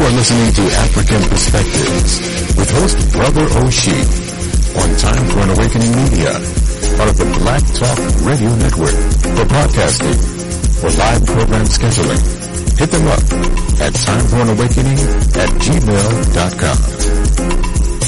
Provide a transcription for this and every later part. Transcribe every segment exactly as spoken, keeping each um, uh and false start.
are listening to African Perspectives with host Brother Oshie on Time for an Awakening Media, part of the Black Talk Radio Network. For podcasting or live program scheduling, hit them up at timeforanawakening at gmail dot com.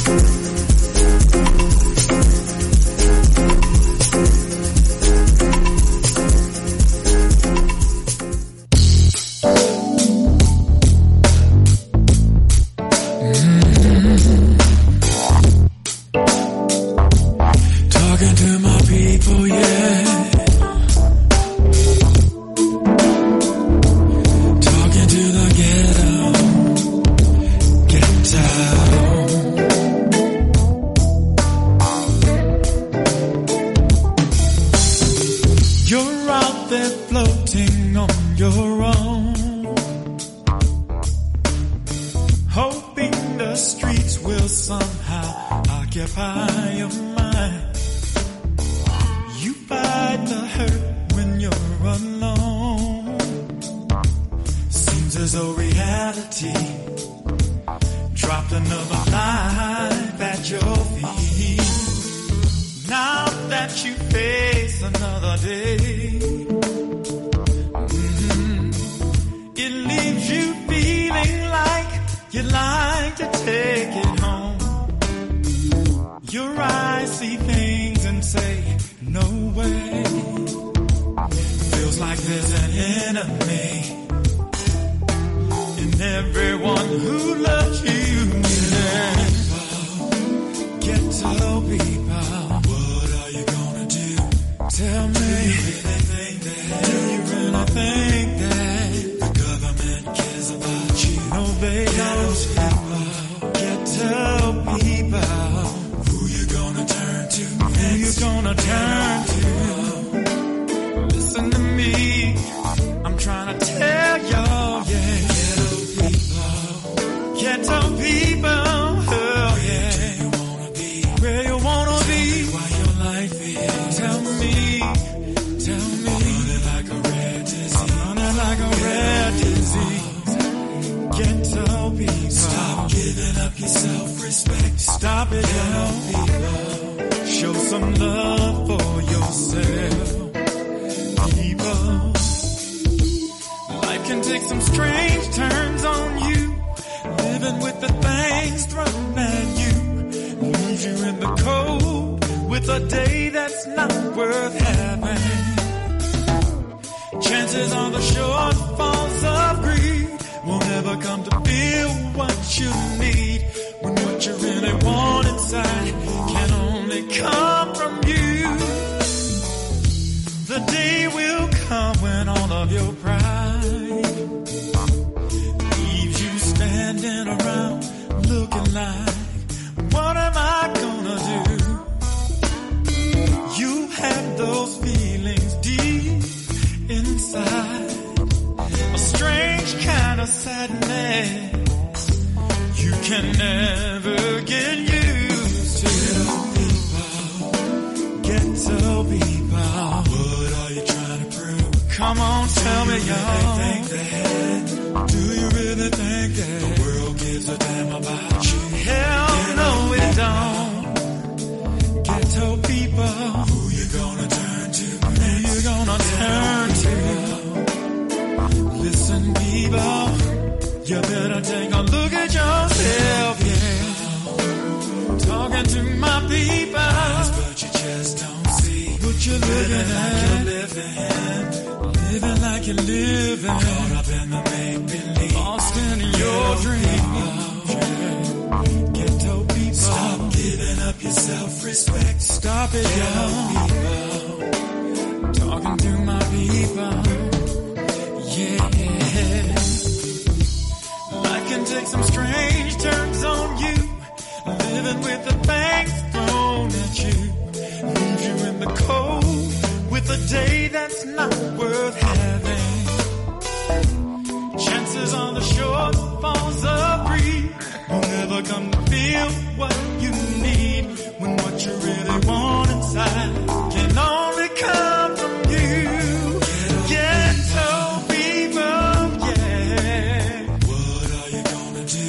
Can only come from you. Ghetto people, yeah. What are you gonna do?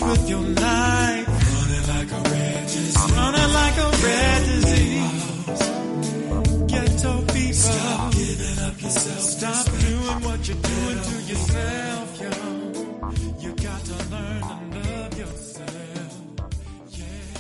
with your knife, running like a red disease, running like a red disease. Ghetto people, stop giving up yourself. Stop doing what you're doing to yourself, yo. You got to learn to love yourself. Yeah,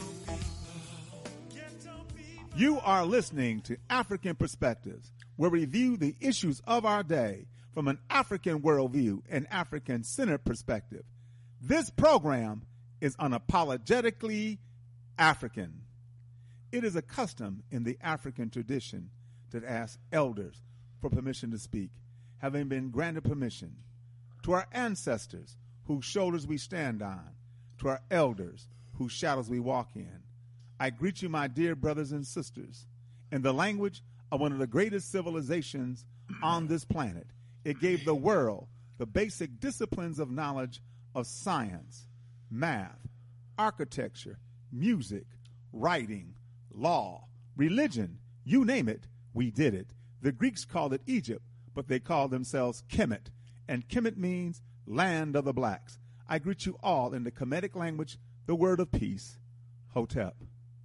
ghetto people. You are listening to African Perspectives, where we review the issues of our day from an African worldview and African-centered perspective. This program is unapologetically African. It is a custom in the African tradition to ask elders for permission to speak, having been granted permission. To our ancestors, whose shoulders we stand on, to our elders, whose shadows we walk in, I greet you, my dear brothers and sisters, in the language of one of the greatest civilizations on this planet. It gave the world the basic disciplines of knowledge of science, math, architecture, music, writing, law, religion, you name it, we did it. The Greeks called it Egypt, but they called themselves Kemet, and Kemet means land of the blacks. I greet you all in the Kemetic language, the word of peace, Hotep.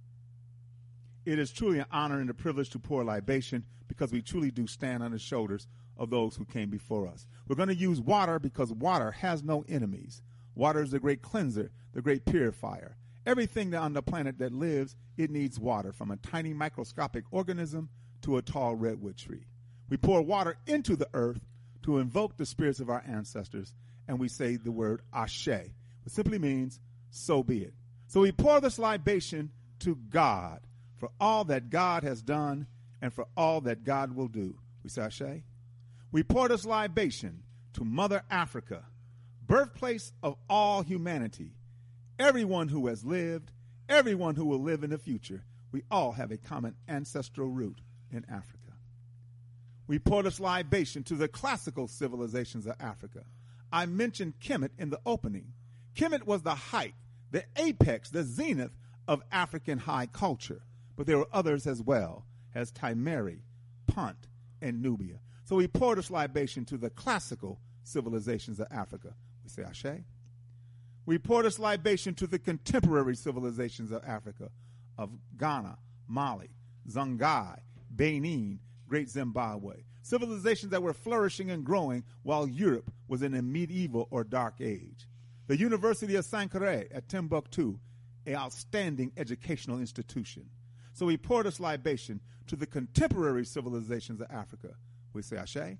It is truly an honor and a privilege to pour libation because we truly do stand on the shoulders of those who came before us. We're going to use water because water has no enemies. Water is the great cleanser, the great purifier. Everything that on the planet that lives, it needs water, from a tiny microscopic organism to a tall redwood tree. We pour water into the earth to invoke the spirits of our ancestors, and we say the word Ashe, which simply means, so be it. So we pour this libation to God for all that God has done and for all that God will do. We say Ashe. We pour this libation to Mother Africa, birthplace of all humanity. Everyone who has lived, everyone who will live in the future, we all have a common ancestral root in Africa. We pour this libation to the classical civilizations of Africa. I mentioned Kemet in the opening. Kemet was the height, the apex, the zenith of African high culture. But there were others as well, as Timeri, Punt, and Nubia. So we pour this libation to the classical civilizations of Africa. We say Ashe. We pour this libation to the contemporary civilizations of Africa, of Ghana, Mali, Songhai, Benin, Great Zimbabwe. Civilizations that were flourishing and growing while Europe was in a medieval or dark age. The University of Sankore at Timbuktu, an outstanding educational institution. So we pour this libation to the contemporary civilizations of Africa. We say Ashe.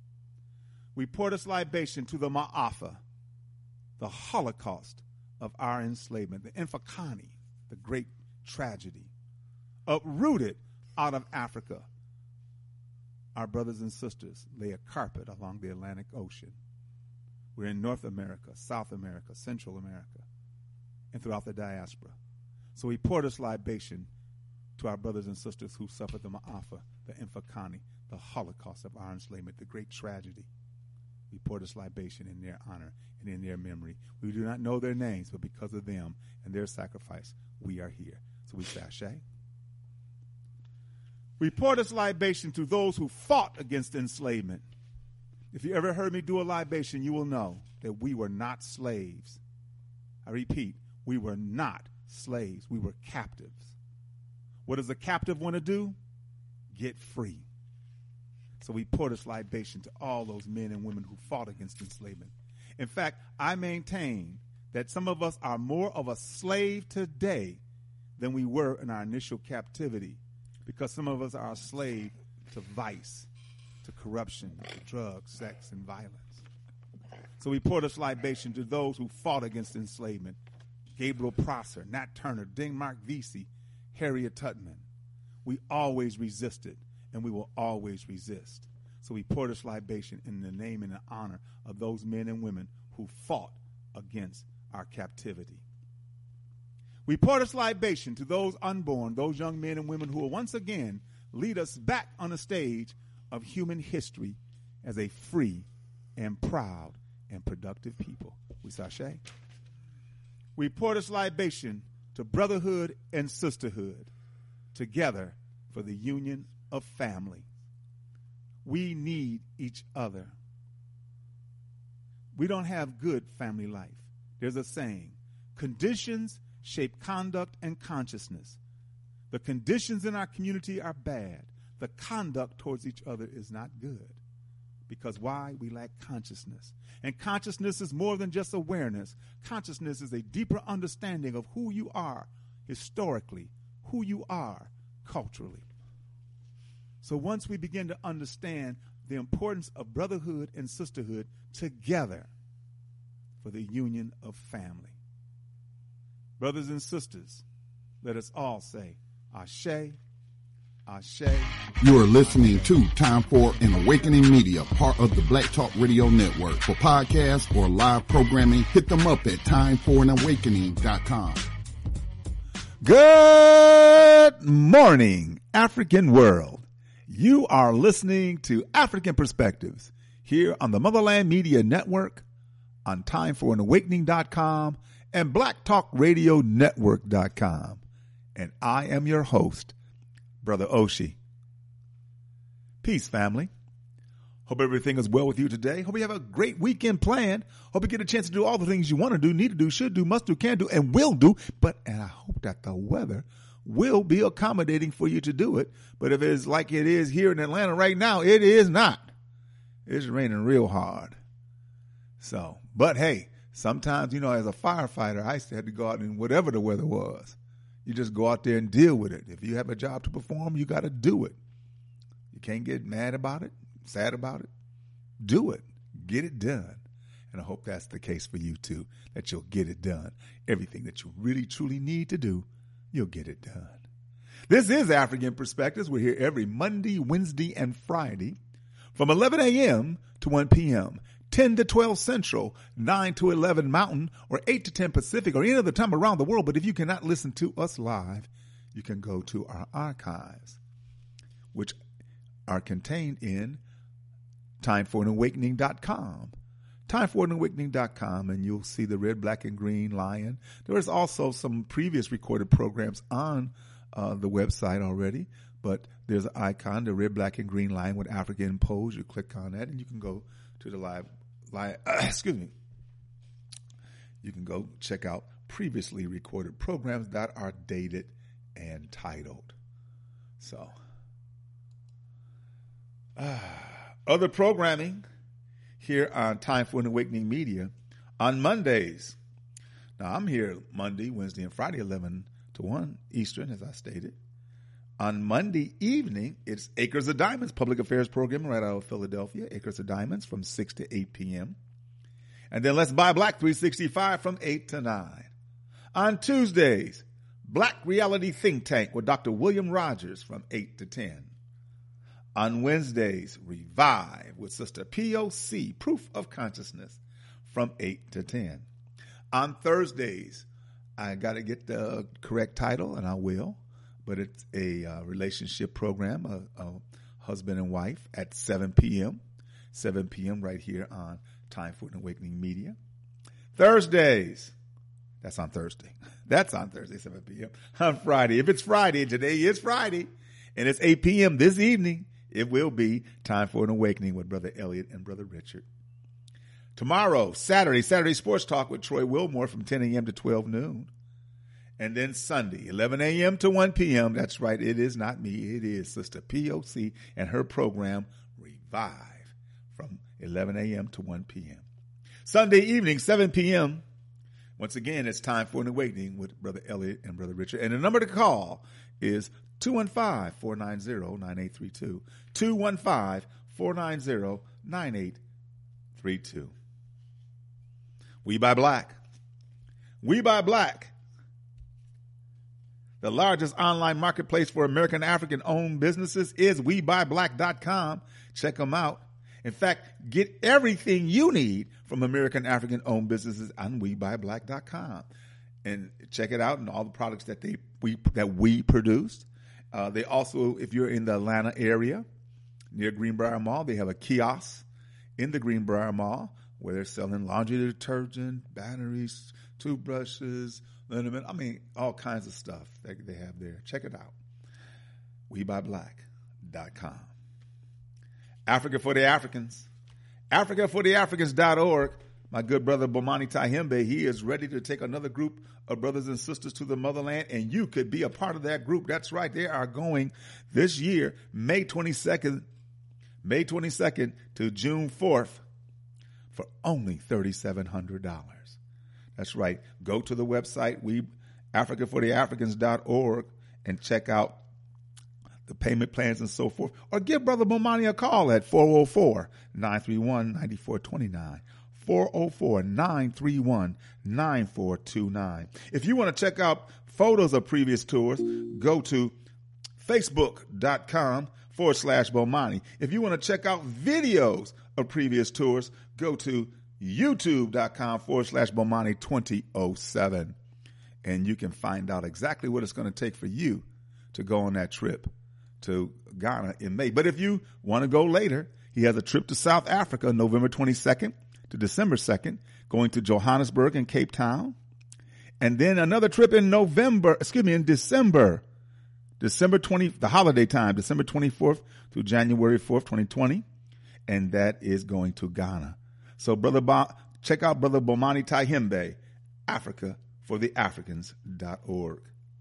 We pour this libation to the Ma'afa, the Holocaust of our enslavement, the Infakani, the great tragedy, uprooted out of Africa. Our brothers and sisters lay a carpet along the Atlantic Ocean. We're in North America, South America, Central America, and throughout the diaspora. So we pour this libation to our brothers and sisters who suffered the Ma'afa, the Infakani, the Holocaust of our enslavement, the great tragedy. We pour this libation in their honor and in their memory. We do not know their names, but because of them and their sacrifice, we are here. So we say Ashe. We pour this libation to those who fought against enslavement. If you ever heard me do a libation, you will know that we were not slaves. I repeat, we were not slaves. We were captives. What does a captive want to do? Get free. So we pour this libation to all those men and women who fought against enslavement. In fact, I maintain that some of us are more of a slave today than we were in our initial captivity, because some of us are a slave to vice, to corruption, to drugs, sex, and violence. So we pour this libation to those who fought against enslavement. Gabriel Prosser, Nat Turner, Denmark Vesey, Harriet Tubman. We always resisted, and we will always resist. So we pour this libation in the name and the honor of those men and women who fought against our captivity. We pour this libation to those unborn, those young men and women who will once again lead us back on the stage of human history as a free and proud and productive people. We say Ashe. We pour this libation to brotherhood and sisterhood, together for the union of family. We need each other. We don't have good family life. There's a saying, conditions shape conduct and consciousness. The conditions in our community are bad. The conduct towards each other is not good. Because why? We lack consciousness. And consciousness is more than just awareness. Consciousness is a deeper understanding of who you are historically, who you are culturally. So once we begin to understand the importance of brotherhood and sisterhood together for the union of family. Brothers and sisters, let us all say, Ashe, Ashe. You are listening to Time for an Awakening Media, part of the Black Talk Radio Network. For podcasts or live programming, hit them up at time for an awakening dot com. Good morning, African world. You are listening to African Perspectives here on the Motherland Media Network, on time for an awakening dot com, and black talk radio network dot com. And I am your host, Brother Oshi. Peace, family. Hope everything is well with you today. Hope you have a great weekend planned. Hope you get a chance to do all the things you want to do, need to do, should do, must do, can do, and will do. But, and I hope that the weather will be accommodating for you to do it. But if it's like it is here in Atlanta right now, it is not. It's raining real hard. So, but hey, sometimes, you know, as a firefighter, I used to have to go out in whatever the weather was. You just go out there and deal with it. If you have a job to perform, you got to do it. You can't get mad about it, sad about it. Do it. Get it done. And I hope that's the case for you too, that you'll get it done. Everything that you really, truly need to do, you'll get it done. This is African Perspectives. We're here every Monday, Wednesday, and Friday from eleven a.m. to one p.m., ten to twelve Central, nine to eleven Mountain, or eight to ten Pacific, or any other time around the world. But if you cannot listen to us live, you can go to our archives, which are contained in time for an awakening dot com. time for an awakening dot com, and you'll see the red, black, and green lion. There is also some previous recorded programs on uh, the website already, but there's an icon, the red, black, and green lion with African pose. You click on that, and you can go to the live, live uh, excuse me. You can go check out previously recorded programs that are dated and titled. So, uh, other programming here on Time for an Awakening Media on Mondays. Now, I'm here Monday, Wednesday, and Friday, eleven to one Eastern, as I stated. On Monday evening, it's Acres of Diamonds, public affairs program right out of Philadelphia. Acres of Diamonds from six to eight p.m. And then Let's Buy Black three sixty-five from eight to nine. On Tuesdays, Black Reality Think Tank with Doctor William Rogers from eight to ten. On Wednesdays, Revive with Sister P O C, Proof of Consciousness, from eight to ten. On Thursdays, I got to get the correct title, and I will, but it's a uh, relationship program, a, a husband and wife, at seven p.m., seven p.m. right here on Time for an Awakening Media. Thursdays, that's on Thursday. That's on Thursday, seven p.m. On Friday, if it's Friday, today is Friday, and it's eight p.m. this evening, it will be Time for an Awakening with Brother Elliot and Brother Richard. Tomorrow, Saturday, Saturday Sports Talk with Troy Wilmore from ten a.m. to twelve noon. And then Sunday, eleven a.m. to one p.m. That's right, it is not me. It is Sister P O C and her program, Revive, from eleven a.m. to one p.m. Sunday evening, seven p.m. Once again, it's Time for an Awakening with Brother Elliot and Brother Richard. And the number to call is two one five, four nine zero, nine eight three two. two one five, four nine zero, nine eight three two. We Buy Black. We Buy Black. The largest online marketplace for American African-owned businesses is we buy black dot com. Check them out. In fact, get everything you need from American African-owned businesses on we buy black dot com. And check it out and all the products that they we that we produce. Uh, they also, if you're in the Atlanta area, near Greenbrier Mall, they have a kiosk in the Greenbrier Mall where they're selling laundry detergent, batteries, toothbrushes, liniment. I mean, all kinds of stuff that they have there. Check it out. we buy black dot com. Africa for the Africans. Africa for the Africans dot org. My good brother Bomani Tyehimbe, he is ready to take another group of brothers and sisters to the motherland, and you could be a part of that group. That's right. They are going this year, May twenty-second, May twenty-second to June fourth for only three thousand seven hundred dollars. That's right. Go to the website, we Africa for the Africans dot org, and check out the payment plans and so forth. Or give Brother Bomani a call at four oh four, nine three one, nine four two nine. four oh four, nine three one, nine four two nine. If you want to check out photos of previous tours, go to facebook.com forward slash Bomani. If you want to check out videos of previous tours, go to youtube.com forward slash Bomani 2007. And you can find out exactly what it's going to take for you to go on that trip to Ghana in May. But if you want to go later, he has a trip to South Africa, November twenty-second to December second, going to Johannesburg and Cape Town. And then another trip in November, excuse me, in December, December twentieth, the holiday time, December twenty-fourth through January fourth, twenty twenty. And that is going to Ghana. So brother, Bo- check out Brother Bomani Tyehimbe, Africa for the Africans dot org.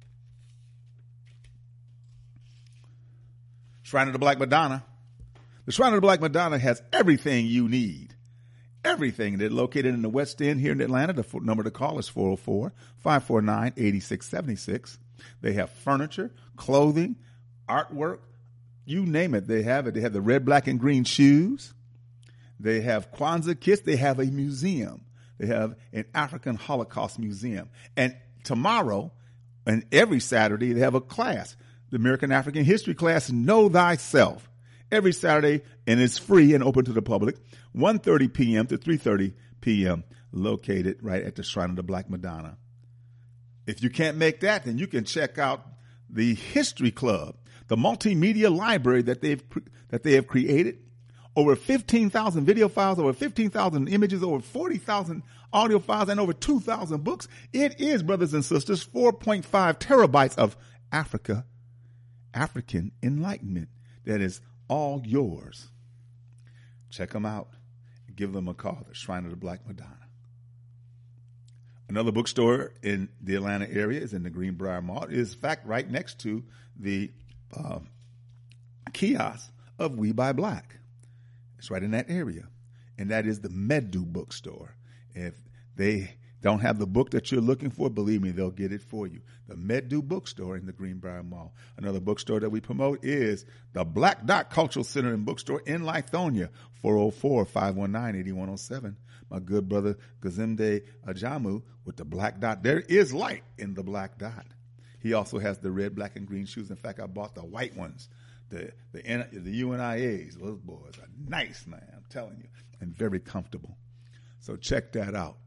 Shrine of the Black Madonna. The Shrine of the Black Madonna has everything you need. Everything. They're located in the West End here in Atlanta. The number to call is four oh four, five four nine, eight six seven six. They have furniture, clothing, artwork, you name it. They have it. They have the red, black, and green shoes. They have Kwanzaa kits. They have a museum. They have an African Holocaust museum. And tomorrow and every Saturday, they have a class, the American African History class, Know Thyself. Every Saturday, and it's free and open to the public, one thirty p.m. to three thirty p.m., located right at the Shrine of the Black Madonna. If you can't make that, then you can check out the History Club, the multimedia library that they've that they have created. Over fifteen thousand video files, over fifteen thousand images, over forty thousand audio files, and over two thousand books. It is, brothers and sisters, four point five terabytes of Africa, African enlightenment that is all yours. Check them out. Give them a call. The Shrine of the Black Madonna. Another bookstore in the Atlanta area is in the Greenbrier Mall. It is, in fact, right next to the uh, kiosk of We Buy Black. It's right in that area. And that is the Medu bookstore. If they don't have the book that you're looking for, believe me, they'll get it for you. The Medu bookstore in the Greenbrier Mall. Another bookstore that we promote is the Black Dot Cultural Center and Bookstore in Lithonia, four oh four, five one nine, eight one oh seven. My good brother Gazimde Ajamu with the Black Dot. There is light in the Black Dot. He also has the red, black, and green shoes. In fact, I bought the white ones. The the the U N I As, those boys are nice, man, I'm telling you, and very comfortable. So check that out.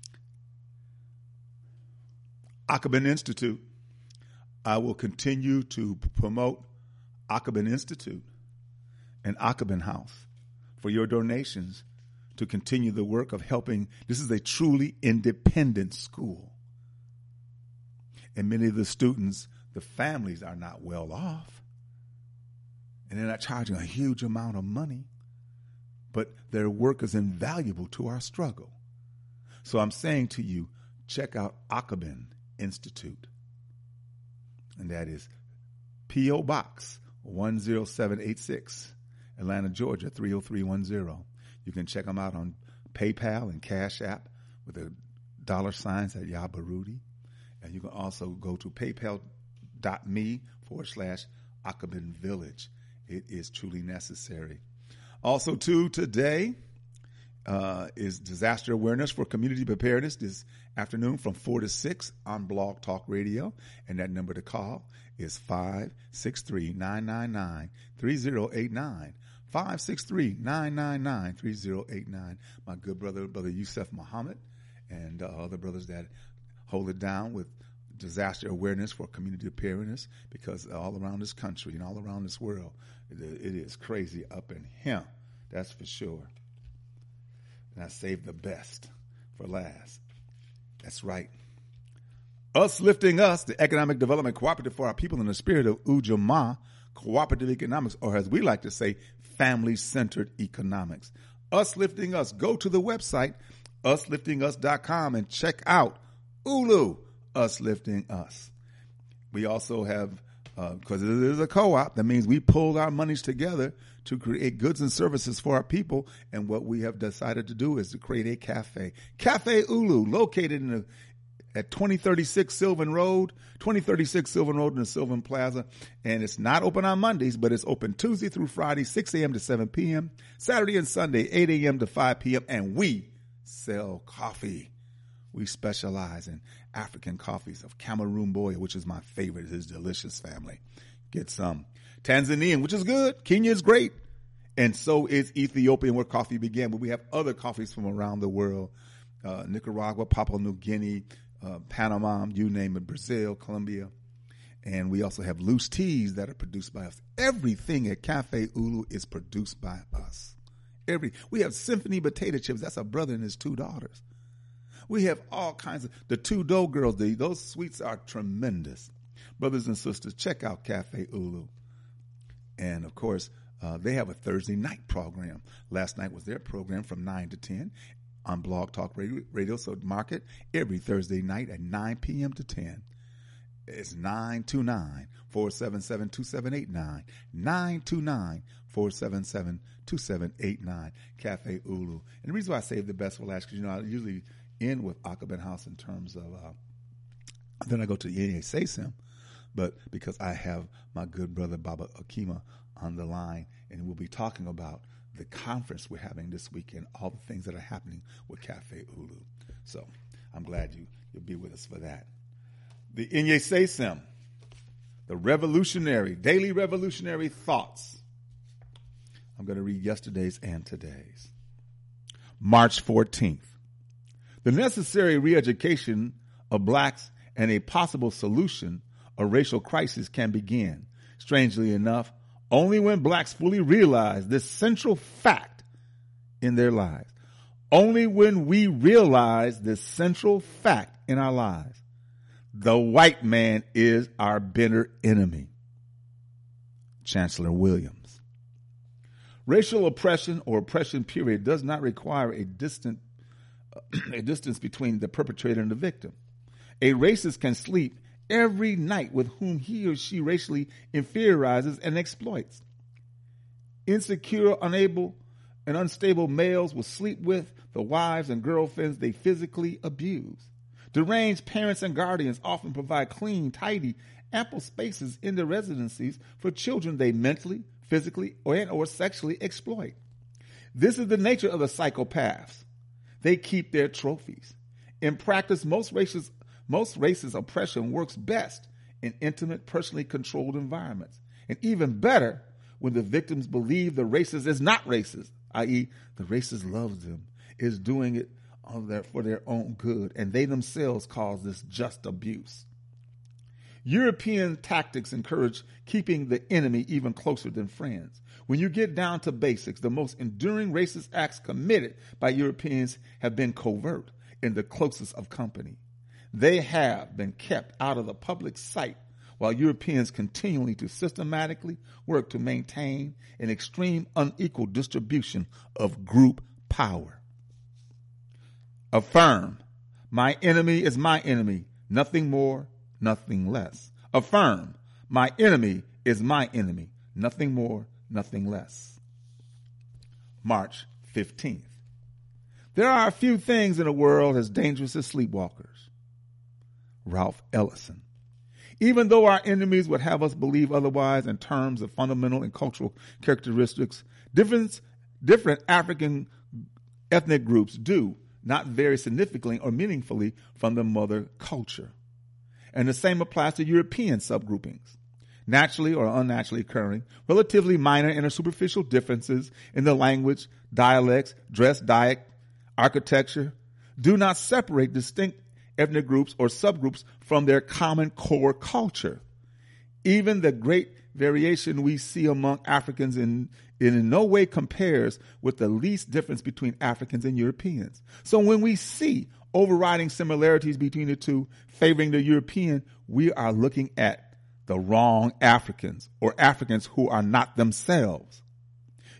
Akabin Institute. I will continue to promote Akabin Institute and Akabin House for your donations to continue the work of helping. This is a truly independent school. And many of the students, the families are not well off. And they're not charging a huge amount of money, but their work is invaluable to our struggle. So I'm saying to you, check out Akabin Institute. And that is P O. Box one oh seven eight six, Atlanta, Georgia, three oh three one oh. You can check them out on PayPal and Cash App with the dollar signs at Yabarudi. And you can also go to paypal.me forward slash Akabin Village. It is truly necessary. Also, too, today uh, is disaster awareness for community preparedness this afternoon from four to six on Blog Talk Radio. And that number to call is five six three, nine nine nine, three oh eight nine. five six three, nine nine nine, three oh eight nine. My good brother, Brother Yusuf Muhammad, and uh, other brothers that hold it down with disaster awareness for community preparedness, because all around this country and all around this world, it, it is crazy up in here. That's for sure. And I saved the best for last. That's right. Us Lifting Us, the economic development cooperative for our people in the spirit of Ujamaa, cooperative economics, or as we like to say, family-centered economics. Us Lifting Us. Go to the website, us lifting us dot com and check out Ulu, Us Lifting Us. We also have, because uh, it is a co-op, that means we pull our monies together to create goods and services for our people. And what we have decided to do is to create a cafe. Cafe Ulu, located in the, at twenty thirty-six Sylvan Road, twenty thirty-six Sylvan Road in the Sylvan Plaza. And it's not open on Mondays, but it's open Tuesday through Friday, six a.m. to seven p.m., Saturday and Sunday, eight a.m. to five p.m. And we sell coffee. We specialize in African coffees of Cameroon Boya, which is my favorite. It is delicious, family. Get some. Tanzanian, which is good. Kenya is great. And so is Ethiopian, where coffee began. But we have other coffees from around the world. Uh, Nicaragua, Papua New Guinea, uh, Panama, you name it, Brazil, Colombia. And we also have loose teas that are produced by us. Everything at Cafe Ulu is produced by us. Every We have Symphony potato chips. That's a brother and his two daughters. We have all kinds of, the two dough girls, the, those sweets are tremendous. Brothers and sisters, check out Cafe Ulu. And of course, uh, they have a Thursday night program. Last night was their program from nine to ten on Blog Talk Radio, radio so mark it every Thursday night at nine p.m. to ten. It's nine two nine, four seven seven, two seven eight nine. nine two nine, four seven seven, two seven eight nine. Cafe Ulu. And the reason why I save the best for last, because, you know, I usually end with Akabin House in terms of, uh, then I go to the N A Say Sim, but because I have my good brother Baba Akima on the line, and we'll be talking about the conference we're having this weekend, all the things that are happening with Cafe Ulu. So I'm glad you, you'll be with us for that. The N A Say Sim, the revolutionary, daily revolutionary thoughts. I'm going to read yesterday's and today's. March fourteenth. The necessary re-education of blacks and a possible solution of racial crisis can begin, strangely enough, only when blacks fully realize this central fact in their lives. Only when we realize this central fact in our lives. The white man is our bitter enemy. Chancellor Williams. Racial oppression or oppression period does not require a distant a distance between the perpetrator and the victim. A racist can sleep every night with whom he or she racially inferiorizes and exploits. Insecure, unable, and unstable males will sleep with the wives and girlfriends they physically abuse. Deranged parents and guardians often provide clean, tidy, ample spaces in their residencies for children they mentally, physically, or, and or sexually exploit. This is the nature of the psychopaths. They keep their trophies. In practice, most races, most racist oppression works best in intimate, personally controlled environments. And even better, when the victims believe the racist is not racist, that is, the racist loves them, is doing it on their, for their own good, and they themselves cause this just abuse. European tactics encourage keeping the enemy even closer than friends. When you get down to basics, the most enduring racist acts committed by Europeans have been covert in the closest of company. They have been kept out of the public sight while Europeans continually to systematically work to maintain an extreme unequal distribution of group power. Affirm, my enemy is my enemy, nothing more, nothing less. Affirm, my enemy is my enemy, nothing more, nothing less. March fifteenth. There are a few things in the world as dangerous as sleepwalkers. Ralph Ellison. Even though our enemies would have us believe otherwise in terms of fundamental and cultural characteristics, different, different African ethnic groups do not vary significantly or meaningfully from the mother culture. And the same applies to European subgroupings. Naturally or unnaturally occurring, relatively minor and superficial differences in the language, dialects, dress, diet, architecture do not separate distinct ethnic groups or subgroups from their common core culture. Even the great variation we see among Africans in, in no way compares with the least difference between Africans and Europeans. So when we see overriding similarities between the two favoring the European, we are looking at the wrong Africans or Africans who are not themselves.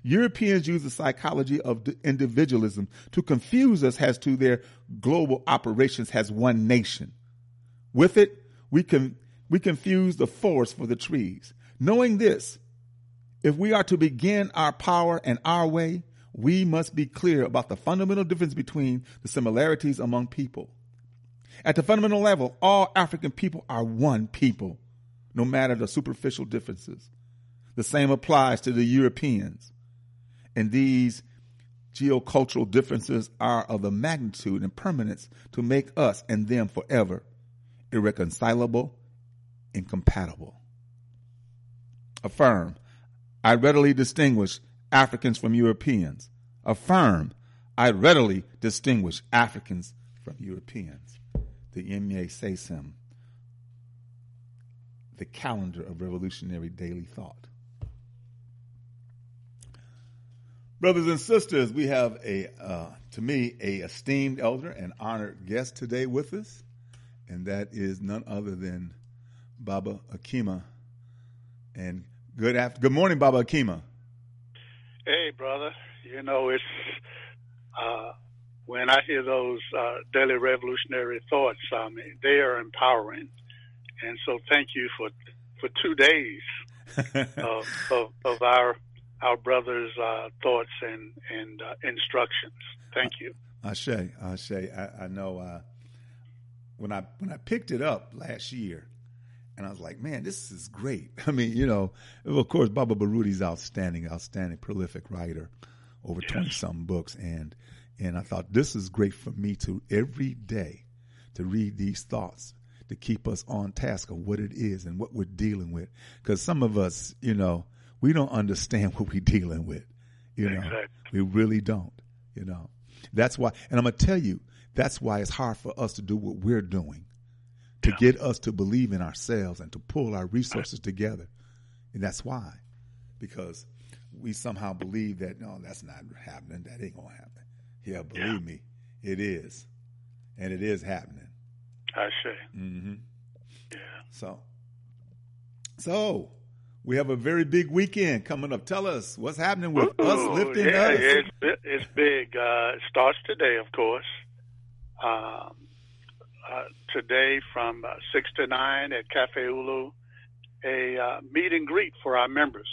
Europeans use the psychology of individualism to confuse us as to their global operations as one nation. With it, we can we confuse the forest for the trees. Knowing this, if we are to begin our power and our way, we must be clear about the fundamental difference between the similarities among people. At the fundamental level, all African people are one people, no matter the superficial differences. The same applies to the Europeans. And these geocultural differences are of the magnitude and permanence to make us and them forever irreconcilable, incompatible. Affirm, I readily distinguish Africans from Europeans. Affirm, I readily distinguish Africans from Europeans. The Aimé Césaire, the calendar of revolutionary daily thought. Brothers and sisters, we have a, uh, to me, a esteemed elder and honored guest today with us, and that is none other than Baba Akima. And good after, good morning, Baba Akima. Hey, brother. You know, it's uh, when I hear those uh, daily revolutionary thoughts, I mean, they are empowering, and so thank you for for two days of, of of our. our brother's uh, thoughts and, and uh, instructions. Thank you. Ashe, Ashe. I, I know uh, when I when I picked it up last year, and I was like, man, this is great. I mean, you know, of course, Baba Baruti's outstanding, outstanding, prolific writer, over yes. twenty-some books, and and I thought this is great for me to every day to read these thoughts to keep us on task of what it is and what we're dealing with. Because some of us, you know, we don't understand what we're dealing with, you know. Exactly. We really don't, you know. That's why, and I'm going to tell you, that's why it's hard for us to do what we're doing, to yeah. get us to believe in ourselves and to pull our resources together. And that's why, because we somehow believe that, no, that's not happening. That ain't going to happen. Yeah, believe yeah. me, it is. And it is happening. I say. Mm-hmm. Yeah. So, so. We have a very big weekend coming up. Tell us what's happening with Ooh, us lifting yeah, us. It's, it's big. Uh, it starts today, of course. Um, uh, today from uh, six to nine at Cafe Ulu, a uh, meet and greet for our members.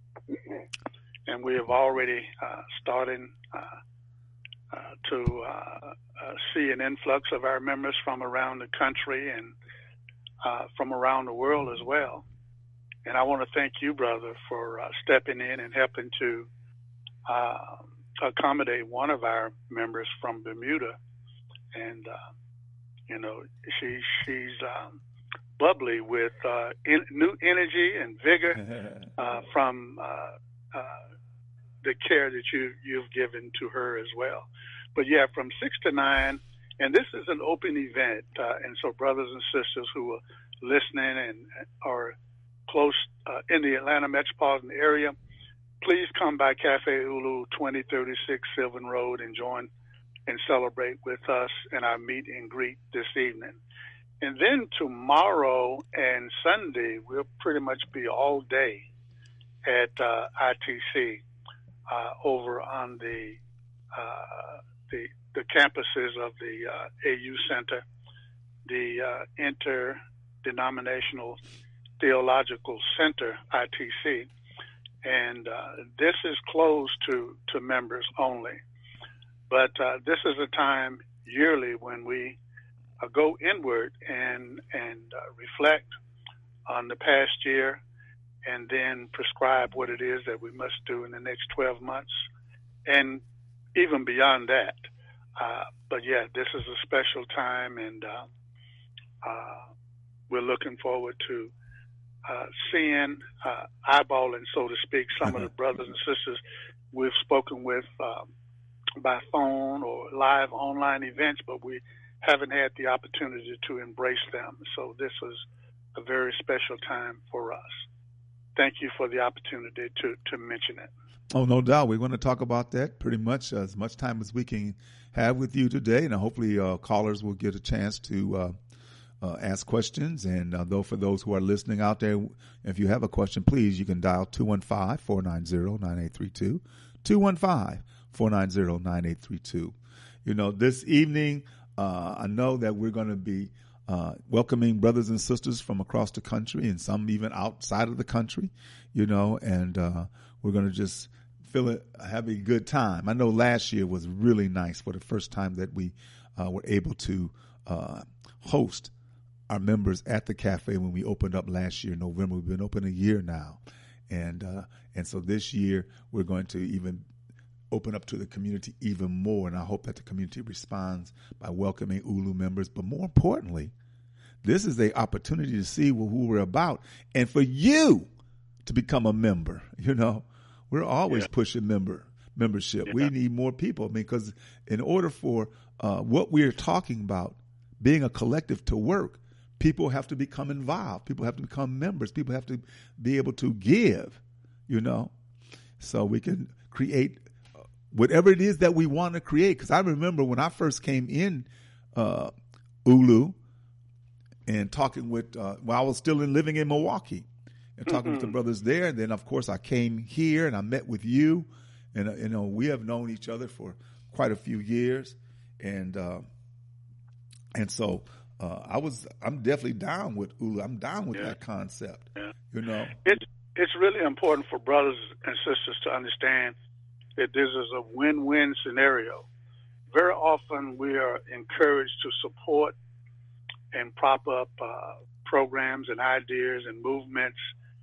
And we have already uh, started uh, uh, to uh, uh, see an influx of our members from around the country and uh, from around the world as well. And I want to thank you, brother, for uh, stepping in and helping to uh, accommodate one of our members from Bermuda. And, uh, you know, she, she's um, bubbly with uh, in, new energy and vigor uh, from uh, uh, the care that you, you've given to her as well. But, yeah, from six to nine, and this is an open event. Uh, and so brothers and sisters who are listening and are close uh, in the Atlanta metropolitan area, please come by Cafe Ulu, twenty thirty-six Sylvan Road, and join and celebrate with us in our meet and greet this evening. And then tomorrow and Sunday, we'll pretty much be all day at uh, I T C uh, over on the, uh, the the campuses of the uh, A U Center, the uh, Interdenominational Theological Center, I T C, and uh, this is closed to, to members only. But uh, this is a time yearly when we uh, go inward and, and uh, reflect on the past year and then prescribe what it is that we must do in the next twelve months and even beyond that. Uh, but, yeah, this is a special time, and uh, uh, we're looking forward to Uh, seeing, uh, eyeballing, so to speak, some of the brothers and sisters we've spoken with um, by phone or live online events, but we haven't had the opportunity to embrace them. So this is a very special time for us. Thank you for the opportunity to, to mention it. Oh, no doubt. We're going to talk about that pretty much uh, as much time as we can have with you today, and hopefully uh, callers will get a chance to uh, uh, ask questions. And uh, though for those who are listening out there, if you have a question, please, you can dial two one five, four nine zero, nine eight three two, two one five, four nine zero, nine eight three two. You know, this evening, uh, I know that we're going to be uh, welcoming brothers and sisters from across the country and some even outside of the country, you know, and uh, we're going to just feel it, have a good time. I know last year was really nice for the first time that we uh, were able to uh, host our members at the cafe when we opened up last year in November. We've been open a year now. And uh, and so this year we're going to even open up to the community even more. And I hope that the community responds by welcoming Ulu members. But more importantly, this is an opportunity to see who we're about and for you to become a member. You know, we're always yeah. pushing member membership. Yeah. We need more people because in order for uh, what we're talking about, being a collective to work, people have to become involved. People have to become members. People have to be able to give, you know, so we can create whatever it is that we want to create. Because I remember when I first came in uh, Ulu and talking with, uh, well, I was still in, living in Milwaukee and talking mm-hmm. with the brothers there. And then, of course, I came here and I met with you. And, uh, you know, we have known each other for quite a few years. And uh, and so uh, I was, I'm definitely down with Ulu. I'm down with yeah. that concept, yeah. you know. It's, it's really important for brothers and sisters to understand that this is a win-win scenario. Very often we are encouraged to support and prop up uh, programs and ideas and movements,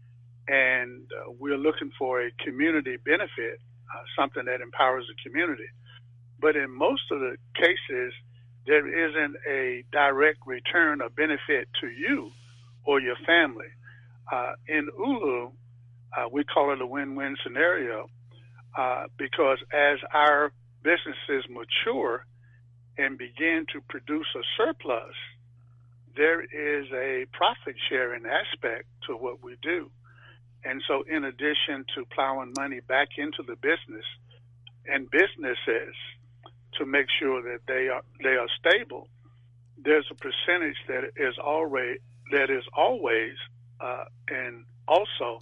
and uh, we're looking for a community benefit, uh, something that empowers the community. But in most of the cases, there isn't a direct return or benefit to you or your family. Uh, in Ulu, uh, we call it a win-win scenario uh, because as our businesses mature and begin to produce a surplus, there is a profit-sharing aspect to what we do. And so in addition to plowing money back into the business and businesses to make sure that they are they are stable, there's a percentage that is already that is always uh, and also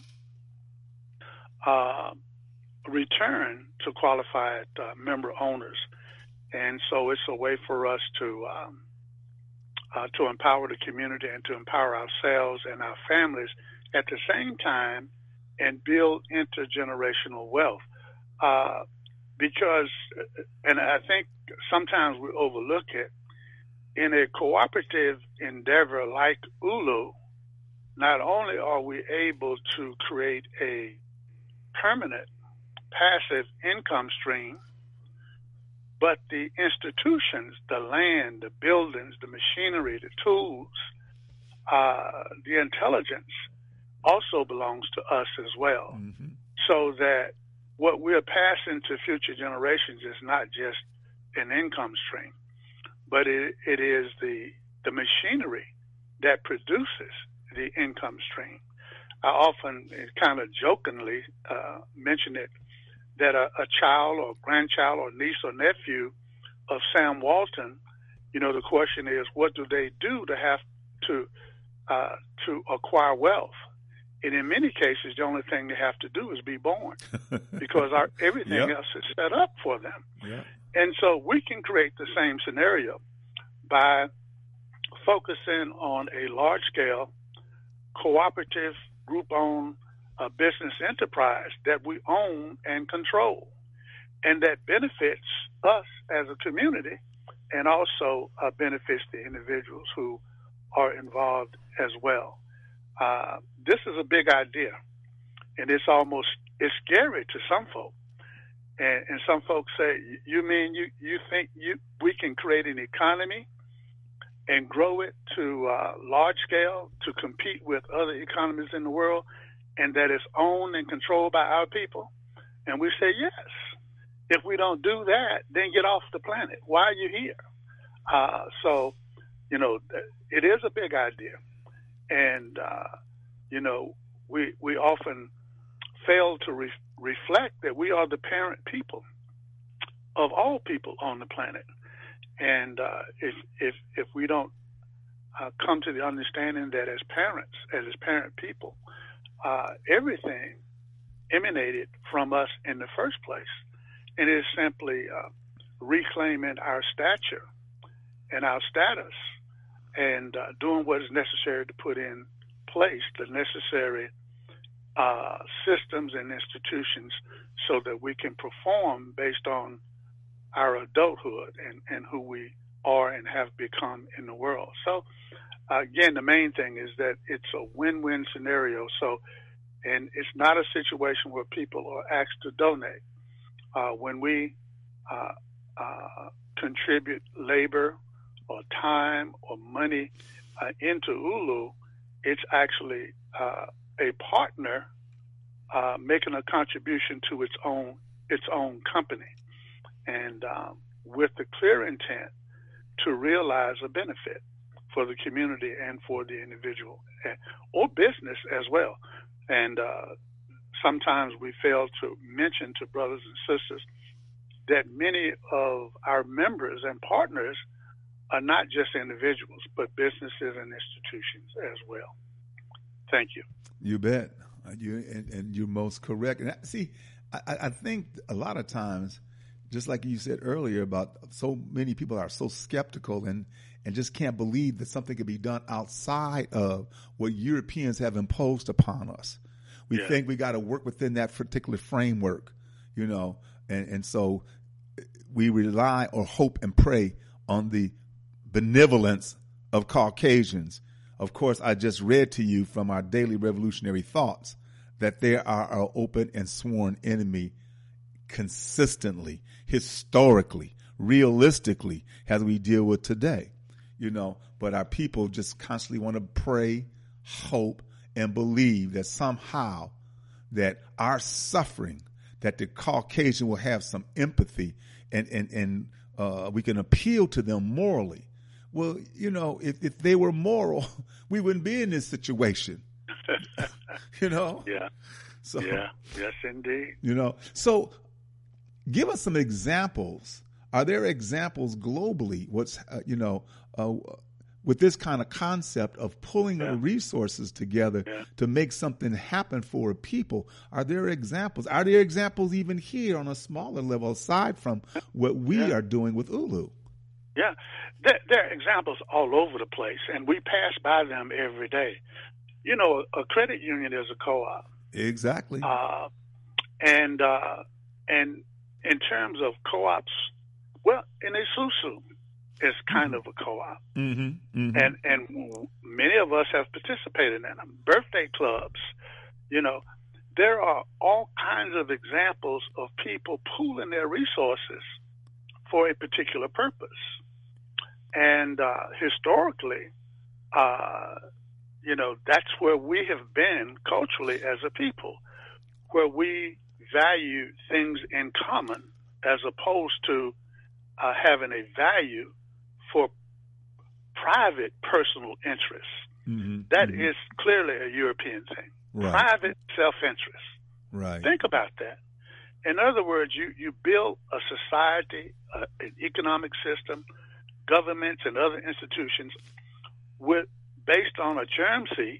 uh, return to qualified uh, member owners, and so it's a way for us to um, uh, to empower the community and to empower ourselves and our families at the same time and build intergenerational wealth. Uh, Because, and I think sometimes we overlook it, in a cooperative endeavor like Ulu, not only are we able to create a permanent passive income stream, but the institutions, the land, the buildings, the machinery, the tools, uh, the intelligence also belongs to us as well. Mm-hmm. So that what we're passing to future generations is not just an income stream, but it, it is the the machinery that produces the income stream. I often kind of jokingly uh, mention it that a, a child or grandchild or niece or nephew of Sam Walton, you know, the question is, what do they do to have to uh, to acquire wealth? And in many cases, the only thing they have to do is be born because our, everything yep. else is set up for them. Yep. And so we can create the same scenario by focusing on a large-scale, cooperative, group-owned uh, business enterprise that we own and control, and that benefits us as a community and also uh, benefits the individuals who are involved as well. Uh, this is a big idea, and it's almost it's scary to some folk. And, and some folks say, "You mean you you think you we can create an economy and grow it to uh, large scale to compete with other economies in the world, and that it's owned and controlled by our people?" And we say, "Yes. If we don't do that, then get off the planet. Why are you here?" Uh, so, you know, it is a big idea. And, uh, you know, we we often fail to re- reflect that we are the parent people of all people on the planet. And uh, if, if if we don't uh, come to the understanding that as parents, as parent people, uh, everything emanated from us in the first place. And it is simply uh, reclaiming our stature and our status and uh, doing what is necessary to put in place the necessary uh, systems and institutions so that we can perform based on our adulthood and, and who we are and have become in the world. So, uh, again, the main thing is that it's a win-win scenario. So, and it's not a situation where people are asked to donate. Uh, when we uh, uh, contribute labor or time or money uh, into Ulu, it's actually uh, a partner uh, making a contribution to its own its own company, and um, with the clear intent to realize a benefit for the community and for the individual or business as well. And uh, sometimes we fail to mention to brothers and sisters that many of our members and partners are not just individuals, but businesses and institutions as well. Thank you. You bet. You and, and you're most correct. And I, see, I, I think a lot of times, just like you said earlier about so many people are so skeptical and, and just can't believe that something could be done outside of what Europeans have imposed upon us. We yeah. think we got to work within that particular framework, you know, and, and so we rely or hope and pray on the benevolence of Caucasians. Of course, I just read to you from our daily revolutionary thoughts that they are our open and sworn enemy consistently, historically, realistically, as we deal with today, you know, but our people just constantly want to pray, hope, and believe that somehow that our suffering, that the Caucasian will have some empathy and, and, and uh, we can appeal to them morally. Well, you know, if, if they were moral, we wouldn't be in this situation, you know? Yeah. So, yeah. Yes, indeed. You know, so give us some examples. Are there examples globally, what's, uh, you know, uh, with this kind of concept of pulling yeah. the resources together yeah. to make something happen for a people? Are there examples? Are there examples even here on a smaller level aside from what we yeah. are doing with Ulu? Yeah, there, there are examples all over the place, and we pass by them every day. You know, a credit union is a co-op. Exactly. Uh, and uh, and in terms of co-ops, well, in Isuzu is kind mm-hmm. of a co-op, mm-hmm. Mm-hmm. and and many of us have participated in them. Birthday clubs, you know, there are all kinds of examples of people pooling their resources for a particular purpose. And uh, historically, uh, you know, that's where we have been culturally as a people, where we value things in common as opposed to uh, having a value for private personal interests. Mm-hmm. That mm-hmm. is clearly a European thing. Right. Private self-interest. Right. Think about that. In other words, you, you build a society, uh, an economic system, governments and other institutions with based on a germ seed,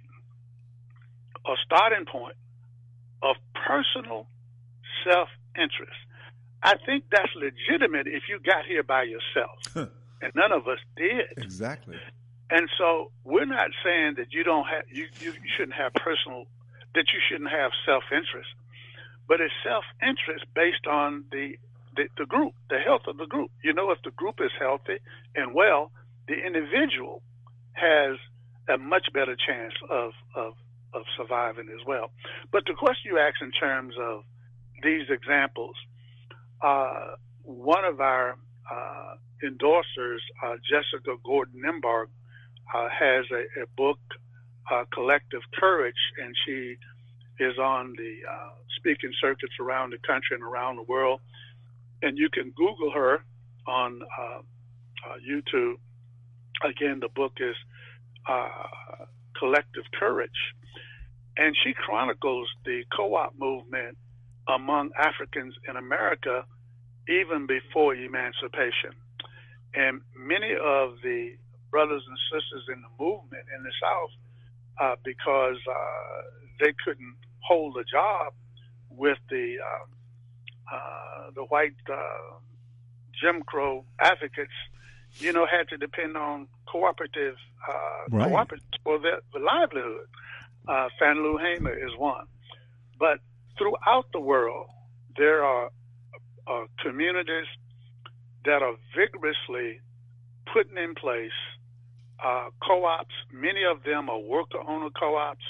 a starting point of personal self-interest. I think that's legitimate if you got here by yourself, and none of us did. Exactly. And so we're not saying that you don't have you, you shouldn't have personal that you shouldn't have self-interest, but it's self-interest based on the, the the group, the health of the group. You know, if the group is healthy and well, the individual has a much better chance of of of surviving as well. But the question you asked in terms of these examples, uh, one of our uh, endorsers, uh, Jessica Gordon-Nimbarg, uh, has a, a book, uh, Collective Courage, and she is on the uh, speaking circuits around the country and around the world. And you can Google her on uh, uh, YouTube. Again, the book is uh, Collective Courage. And she chronicles the co-op movement among Africans in America even before emancipation. And many of the brothers and sisters in the movement in the South uh, because uh, they couldn't hold a job with the uh, uh, the white uh, Jim Crow advocates. You know, had to depend on cooperative uh, right. cooperatives for their, their livelihood. Uh, Fannie Lou Hamer is one, but throughout the world, there are uh, communities that are vigorously putting in place uh, co-ops. Many of them are worker-owner co-ops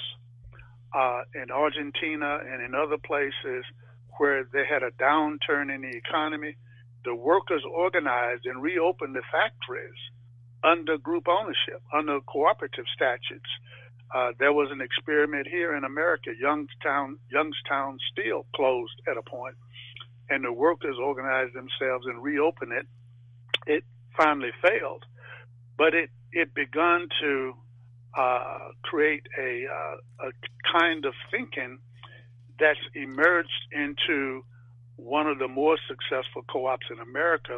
uh, in Argentina and in other places where they had a downturn in the economy. The workers organized and reopened the factories under group ownership, under cooperative statutes. Uh, there was an experiment here in America. Youngstown, Youngstown Steel closed at a point, and the workers organized themselves and reopened it. It finally failed, but it it begun to uh, create a uh, a kind of thinking that's emerged into one of the more successful co-ops in America,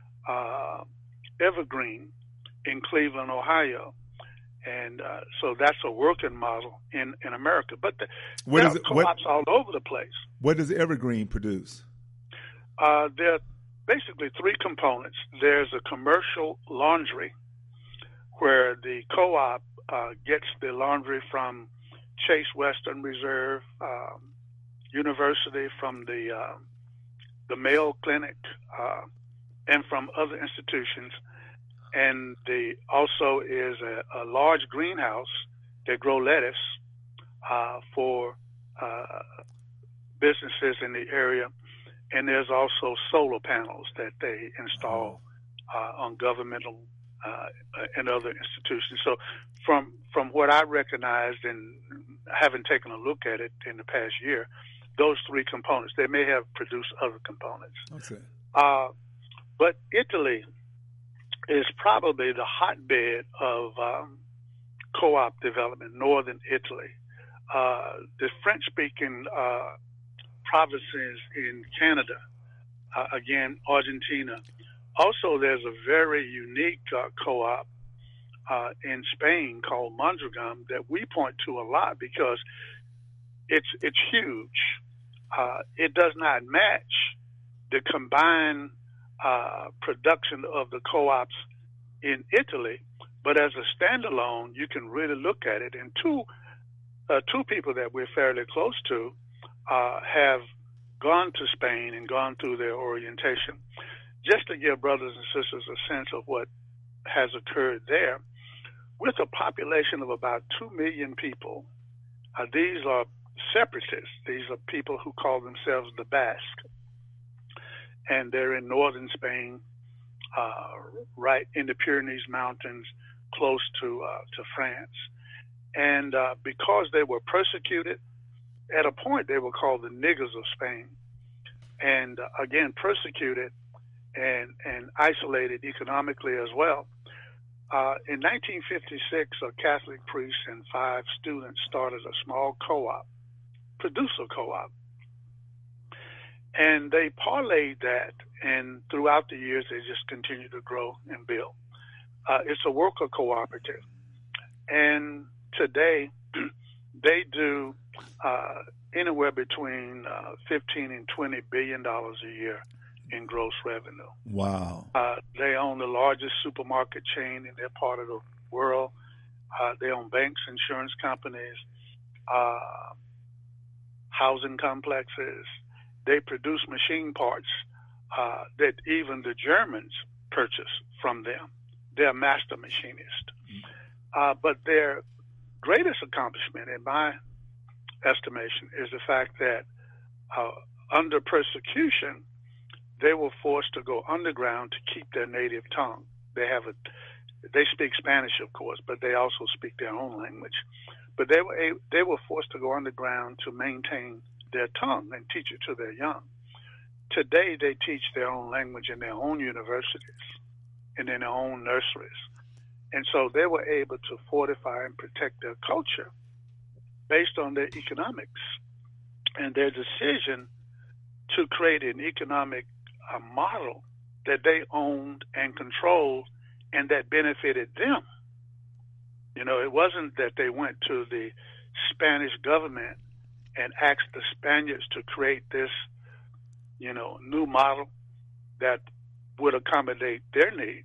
uh, Evergreen, in Cleveland, Ohio. And uh, so that's a working model in, in America. But the, there are it, co-ops what, all over the place. What does Evergreen produce? Uh, there are basically three components. There's a commercial laundry where the co-op uh, gets the laundry from Chase Western Reserve um, University, from the uh, the Mayo Clinic, uh, and from other institutions. And the also is a, a large greenhouse that grow lettuce uh, for uh, businesses in the area. And there's also solar panels that they install uh, on governmental uh, and other institutions. So from from what I recognized and having taken a look at it in the past year, those three components, they may have produced other components. Okay. Uh, but Italy is probably the hotbed of um, co-op development, northern Italy. Uh, the French-speaking uh, provinces in Canada, uh, again, Argentina. Also, there's a very unique uh, co-op uh, in Spain called Mondragon that we point to a lot because it's it's huge. Uh, it does not match the combined uh, production of the co-ops in Italy, but as a standalone, you can really look at it. And two uh, two people that we're fairly close to uh, have gone to Spain and gone through their orientation. Just to give brothers and sisters a sense of what has occurred there, with a population of about two million people, uh, these are separatists. These are people who call themselves the Basque, and they're in northern Spain, uh, right in the Pyrenees Mountains, close to uh, to France. And uh, because they were persecuted, at a point they were called the niggers of Spain, and uh, again persecuted and and isolated economically as well. Uh, in nineteen fifty-six, a Catholic priest and five students started a small co-op, producer co-op, and they parlayed that, and throughout the years they just continued to grow and build. Uh, it's a worker cooperative, and today they do uh, anywhere between uh, fifteen and twenty billion dollars a year in gross revenue. Wow. Uh, they own the largest supermarket chain in their part of the world. Uh, they own banks, insurance companies, uh, housing complexes. They produce machine parts uh, that even the Germans purchase from them. They're master machinists. Uh, but their greatest accomplishment, in my estimation, is the fact that uh, under persecution, they were forced to go underground to keep their native tongue. They have a, they speak Spanish, of course, but they also speak their own language. But they were a, they were forced to go underground to maintain their tongue and teach it to their young. Today, they teach their own language in their own universities and in their own nurseries. And so they were able to fortify and protect their culture based on their economics and their decision to create an economic uh, model that they owned and controlled and that benefited them You know, it wasn't that they went to the Spanish government and asked the Spaniards to create this, you know, new model that would accommodate their needs.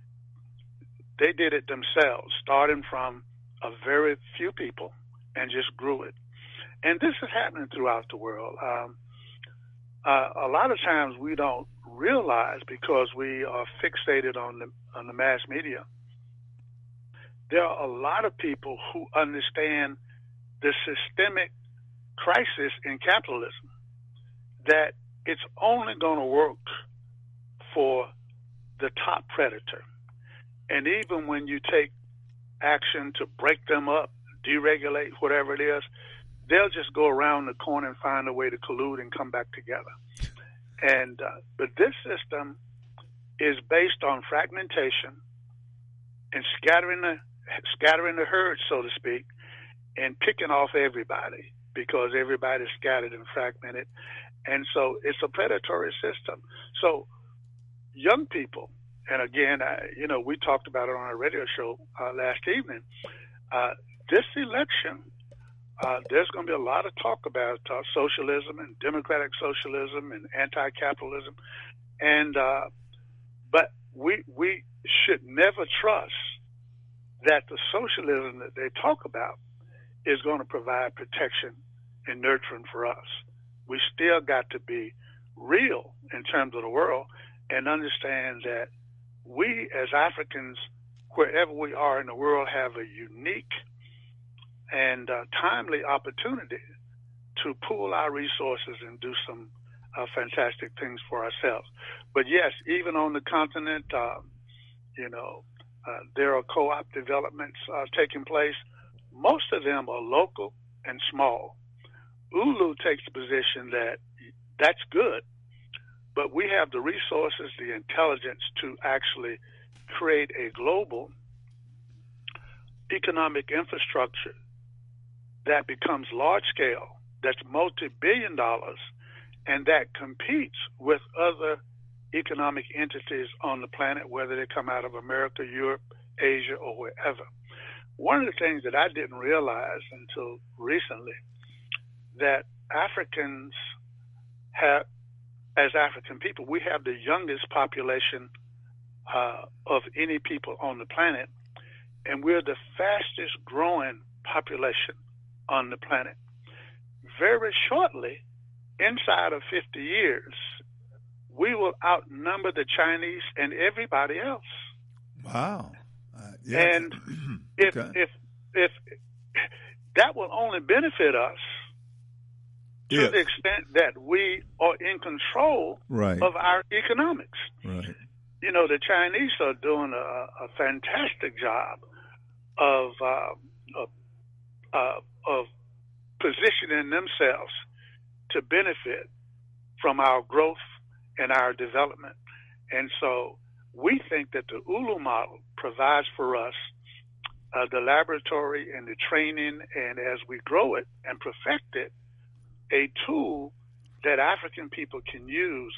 They did it themselves, starting from a very few people, and just grew it. And this is happening throughout the world. Um, uh, a lot of times we don't realize, because we are fixated on the on the mass media, there are a lot of people who understand the systemic crisis in capitalism, that it's only going to work for the top predator. And even when you take action to break them up, deregulate, whatever it is, they'll just go around the corner and find a way to collude and come back together. And uh, but this system is based on fragmentation and scattering the scattering the herd, so to speak, and picking off everybody, because everybody's scattered and fragmented. And so it's a predatory system. So young people, and again, I, you know, we talked about it on our radio show uh, last evening, uh, this election, uh, there's going to be a lot of talk about uh, socialism and democratic socialism and anti-capitalism. And uh, but we we should never trust that the socialism that they talk about is going to provide protection and nurturing for us. We still got to be real in terms of the world and understand that we as Africans, wherever we are in the world, have a unique and uh, timely opportunity to pool our resources and do some uh, fantastic things for ourselves. But yes, even on the continent, uh, you know, uh, there are co-op developments uh, taking place. Most of them are local and small. U L U takes the position that that's good, but we have the resources, the intelligence to actually create a global economic infrastructure that becomes large scale, that's multi-billion dollars, and that competes with other economic entities on the planet, whether they come out of America, Europe, Asia, or wherever. One of the things that I didn't realize until recently, that Africans have, as African people, we have the youngest population uh, of any people on the planet, and we're the fastest growing population on the planet. Very shortly, inside of fifty years, we will outnumber the Chinese and everybody else. Wow. Uh, yeah. And if, okay. if, if that will only benefit us to yes. the extent that we are in control right. of our economics. Right. You know, the Chinese are doing a, a fantastic job of, uh, of, uh, of positioning themselves to benefit from our growth and our development. And so we think that the U L U model provides for us uh, the laboratory and the training, and as we grow it and perfect it, a tool that African people can use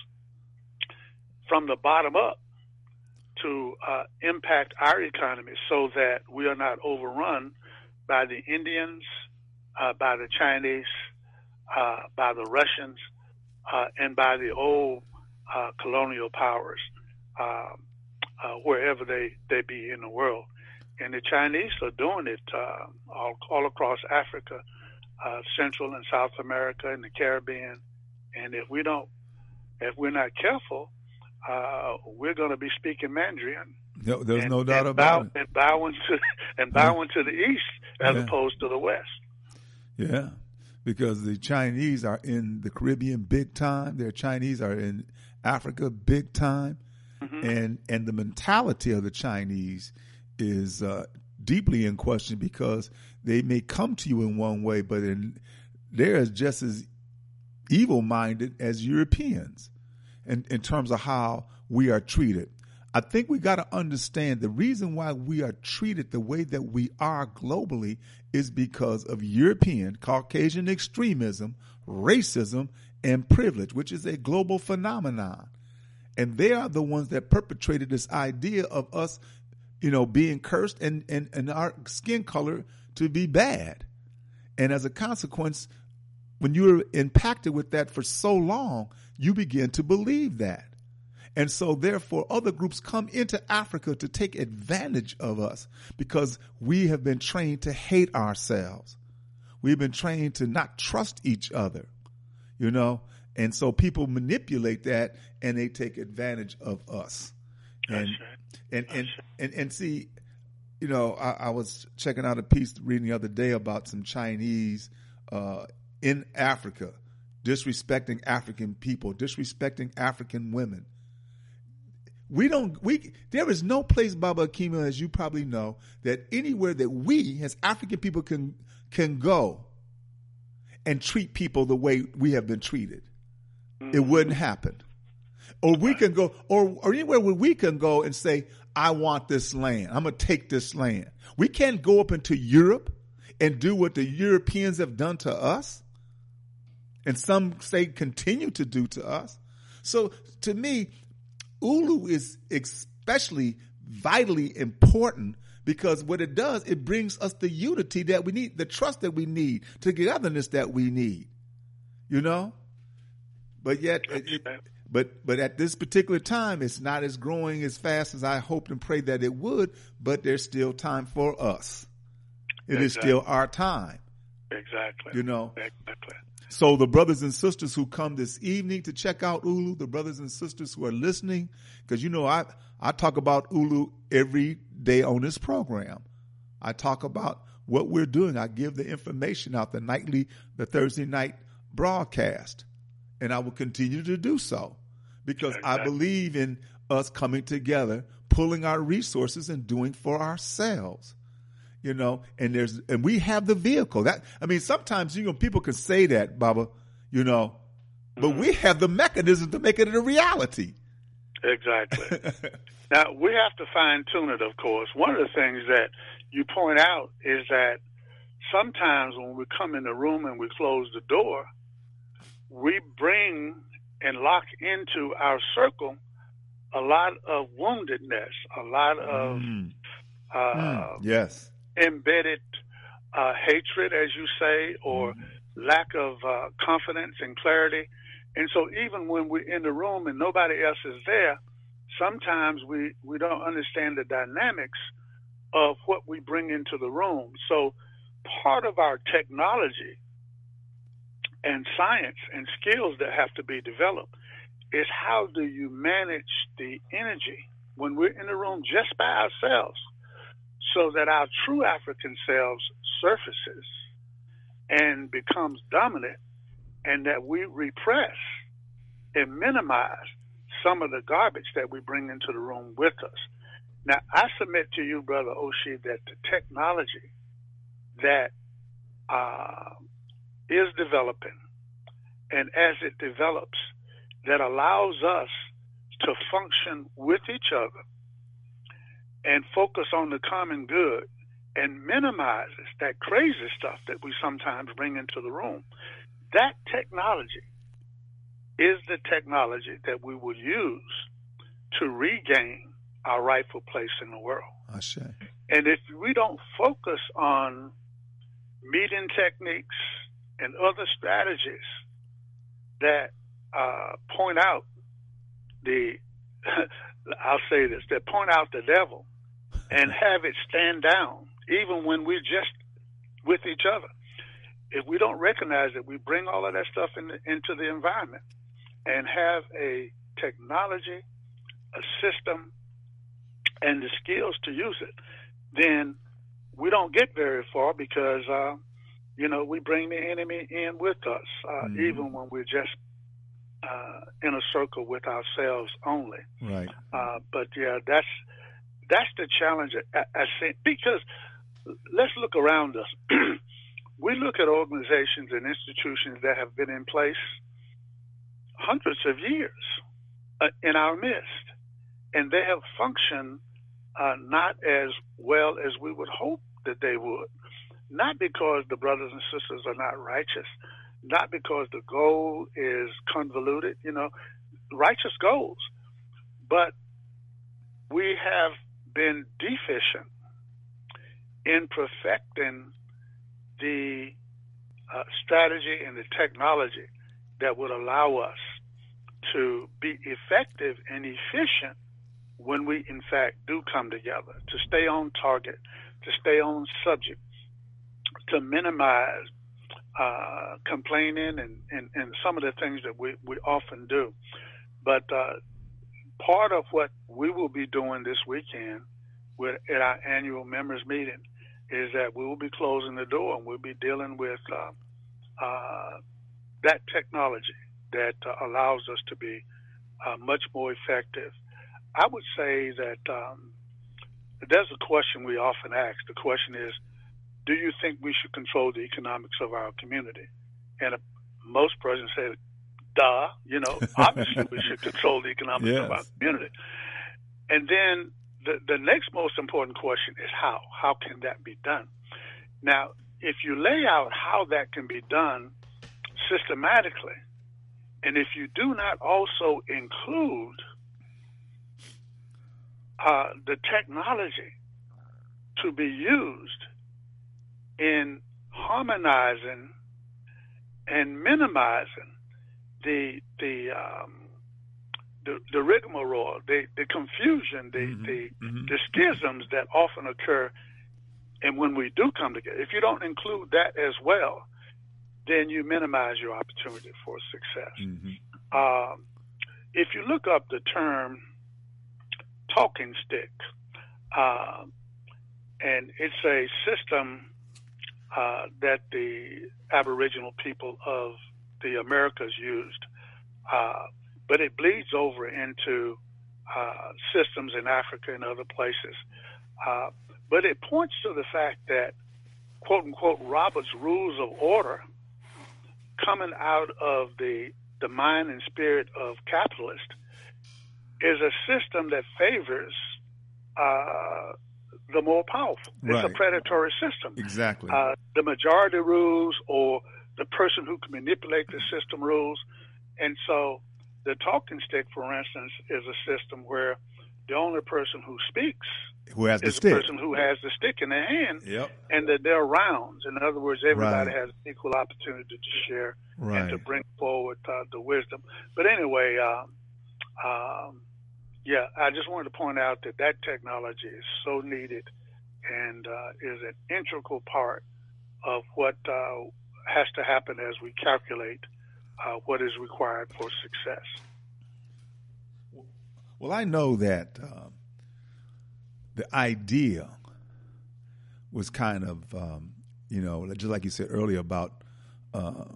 from the bottom up to uh, impact our economy, so that we are not overrun by the Indians, uh, by the Chinese, uh, by the Russians, uh, and by the old uh, colonial powers, uh, uh, wherever they, they be in the world. And the Chinese are doing it uh, all, all across Africa, uh, Central and South America, and the Caribbean. And if we don't, if we're not careful, uh, we're going to be speaking Mandarin. No, there's and, no doubt and about bow, it. And bowing to and bowing yeah. to the east as yeah. opposed to the west. Yeah, because the Chinese are in the Caribbean big time. Their Chinese are in Africa big time, mm-hmm. and and the mentality of the Chinese is uh, deeply in question, because they may come to you in one way, but in, they're just as evil-minded as Europeans in, in terms of how we are treated. I think we got to understand the reason why we are treated the way that we are globally is because of European, Caucasian extremism, racism, and privilege, which is a global phenomenon. And they are the ones that perpetrated this idea of us you know, being cursed and, and, and our skin color to be bad. And as a consequence, when you're impacted with that for so long, you begin to believe that. And so therefore other groups come into Africa to take advantage of us because we have been trained to hate ourselves. We've been trained to not trust each other, you know, and so people manipulate that and they take advantage of us. And, and, and, and, and see, you know, I, I was checking out a piece reading the other day about some Chinese, uh, in Africa, disrespecting African people, disrespecting African women. We don't, we, there is no place, Baba Akima, as you probably know, that anywhere that we as African people can, can go and treat people the way we have been treated. Mm-hmm. It wouldn't happen. Or we can go, or, or anywhere where we can go and say, I want this land. I'm going to take this land. We can't go up into Europe and do what the Europeans have done to us. And some say continue to do to us. So to me, Ulu is especially vitally important because what it does, it brings us the unity that we need, the trust that we need, togetherness that we need, you know? But yet, it, but, but at this particular time, it's not as growing as fast as I hoped and prayed that it would, but there's still time for us. It exactly. is still our time. Exactly. You know? Exactly. So the brothers and sisters who come this evening to check out Ulu, the brothers and sisters who are listening, because you know I, I talk about Ulu every day on this program. I talk about what we're doing. I give the information out, the nightly, the Thursday night broadcast, and I will continue to do so because exactly. I believe in us coming together, pulling our resources and doing for ourselves. You know, and there's, and we have the vehicle that, I mean, sometimes, you know, people can say that, Baba, you know, but mm-hmm. we have the mechanism to make it a reality. Exactly. Now, we have to fine tune it, of course. One of the things that you point out is that sometimes when we come in the room and we close the door, we bring and lock into our circle a lot of woundedness, a lot of, mm. uh, mm. yes. embedded uh, hatred, as you say, or mm. lack of uh, confidence and clarity. And so even when we're in the room and nobody else is there, sometimes we, we don't understand the dynamics of what we bring into the room. So part of our technology and science and skills that have to be developed is how do you manage the energy when we're in the room just by ourselves, so that our true African selves surfaces and becomes dominant, and that we repress and minimize some of the garbage that we bring into the room with us. Now, I submit to you, Brother Oshie, that the technology that uh, is developing, and as it develops, that allows us to function with each other and focus on the common good and minimizes that crazy stuff that we sometimes bring into the room. That technology is the technology that we will use to regain our rightful place in the world. I say. And if we don't focus on meeting techniques and other strategies that uh, point out the, I'll say this, that point out the devil, and have it stand down, even when we're just with each other. If we don't recognize it, we bring all of that stuff in the, into the environment and have a technology, a system, and the skills to use it, then we don't get very far because, uh, you know, we bring the enemy in with us, uh, mm-hmm. even when we're just uh, in a circle with ourselves only. Right. Uh, but, yeah, that's That's the challenge I, I think, because let's look around us. We look at organizations and institutions that have been in place hundreds of years uh, in our midst, and they have functioned uh, not as well as we would hope that they would, not because the brothers and sisters are not righteous, not because the goal is convoluted, you know, righteous goals, but we have been deficient in perfecting the uh, strategy and the technology that would allow us to be effective and efficient when we, in fact, do come together, to stay on target, to stay on subject, to minimize uh, complaining and, and, and some of the things that we, we often do. But uh, part of what we will be doing this weekend with, at our annual members meeting is that we will be closing the door and we'll be dealing with uh, uh, that technology that uh, allows us to be uh, much more effective. I would say that um, there's a question we often ask. The question is, do you think we should control the economics of our community? And uh, most presidents say, duh, you know, obviously we should control the economics yes. of our community. And then the, the next most important question is how? How can that be done? Now, if you lay out how that can be done systematically, and if you do not also include uh, the technology to be used in harmonizing and minimizing the the um, the, the rigmarole, the, the confusion, the Mm-hmm. the, Mm-hmm. the schisms that often occur, and when we do come together, if you don't include that as well, then you minimize your opportunity for success. Mm-hmm. Um, if you look up the term talking stick, uh, and it's a system uh, that the Aboriginal people of the Americas used, uh, but it bleeds over into uh, systems in Africa and other places. Uh, but it points to the fact that, quote unquote, Robert's Rules of Order, coming out of the, the mind and spirit of capitalist, is a system that favors uh, the more powerful. Right. It's a predatory system. Exactly. Uh, the majority rules, or the person who can manipulate the system rules. And so the talking stick, for instance, is a system where the only person who speaks Who has the is stick? the person who has the stick in their hand, Yep. and that they're rounds. In other words, everybody Right. has equal opportunity to share Right. and to bring forward uh, the wisdom. But anyway, um, um, yeah, I just wanted to point out that that technology is so needed and uh, is an integral part of what uh, has to happen as we calculate uh, what is required for success. Well, I know that um, the idea was kind of, um, you know, just like you said earlier about uh,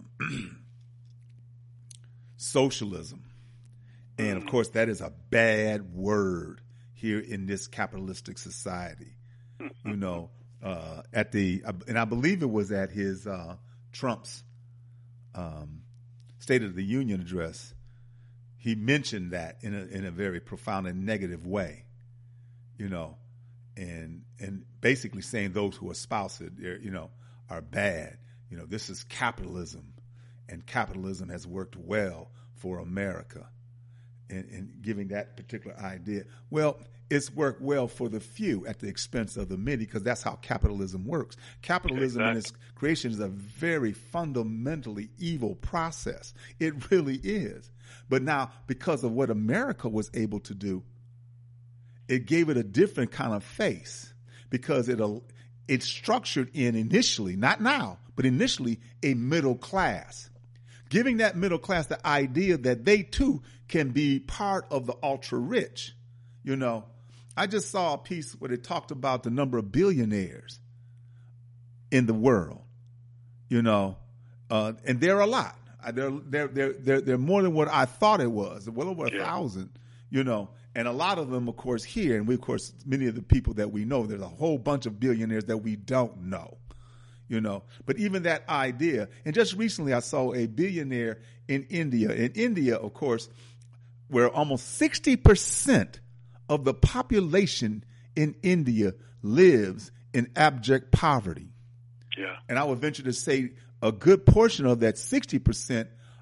socialism. And, of course, that is a bad word here in this capitalistic society. You know, uh, at the, and I believe it was at his uh, Trump's um, State of the Union address, he mentioned that in a in a very profound and negative way, you know, and and basically saying those who espouse it, you know, are bad. You know, this is capitalism, and capitalism has worked well for America, and, and giving that particular idea. Well, it's worked well for the few at the expense of the many, because that's how capitalism works. Capitalism Exactly. in its creation is a very fundamentally evil process. It really is. But now, because of what America was able to do, it gave it a different kind of face, because it it's structured in initially, not now, but initially a middle class, giving that middle class the idea that they too can be part of the ultra rich. You know, I just saw a piece where it talked about the number of billionaires in the world, you know, uh, and there are a lot. They're, they're, they're, they're, they're more than what I thought it was, well over a Yeah. thousand, you know, and a lot of them, of course, here. And we, of course, many of the people that we know, there's a whole bunch of billionaires that we don't know, you know, but even that idea. And just recently I saw a billionaire in India. In India, of course, where almost sixty percent of the population in India lives in abject poverty. Yeah. And I would venture to say a good portion of that sixty percent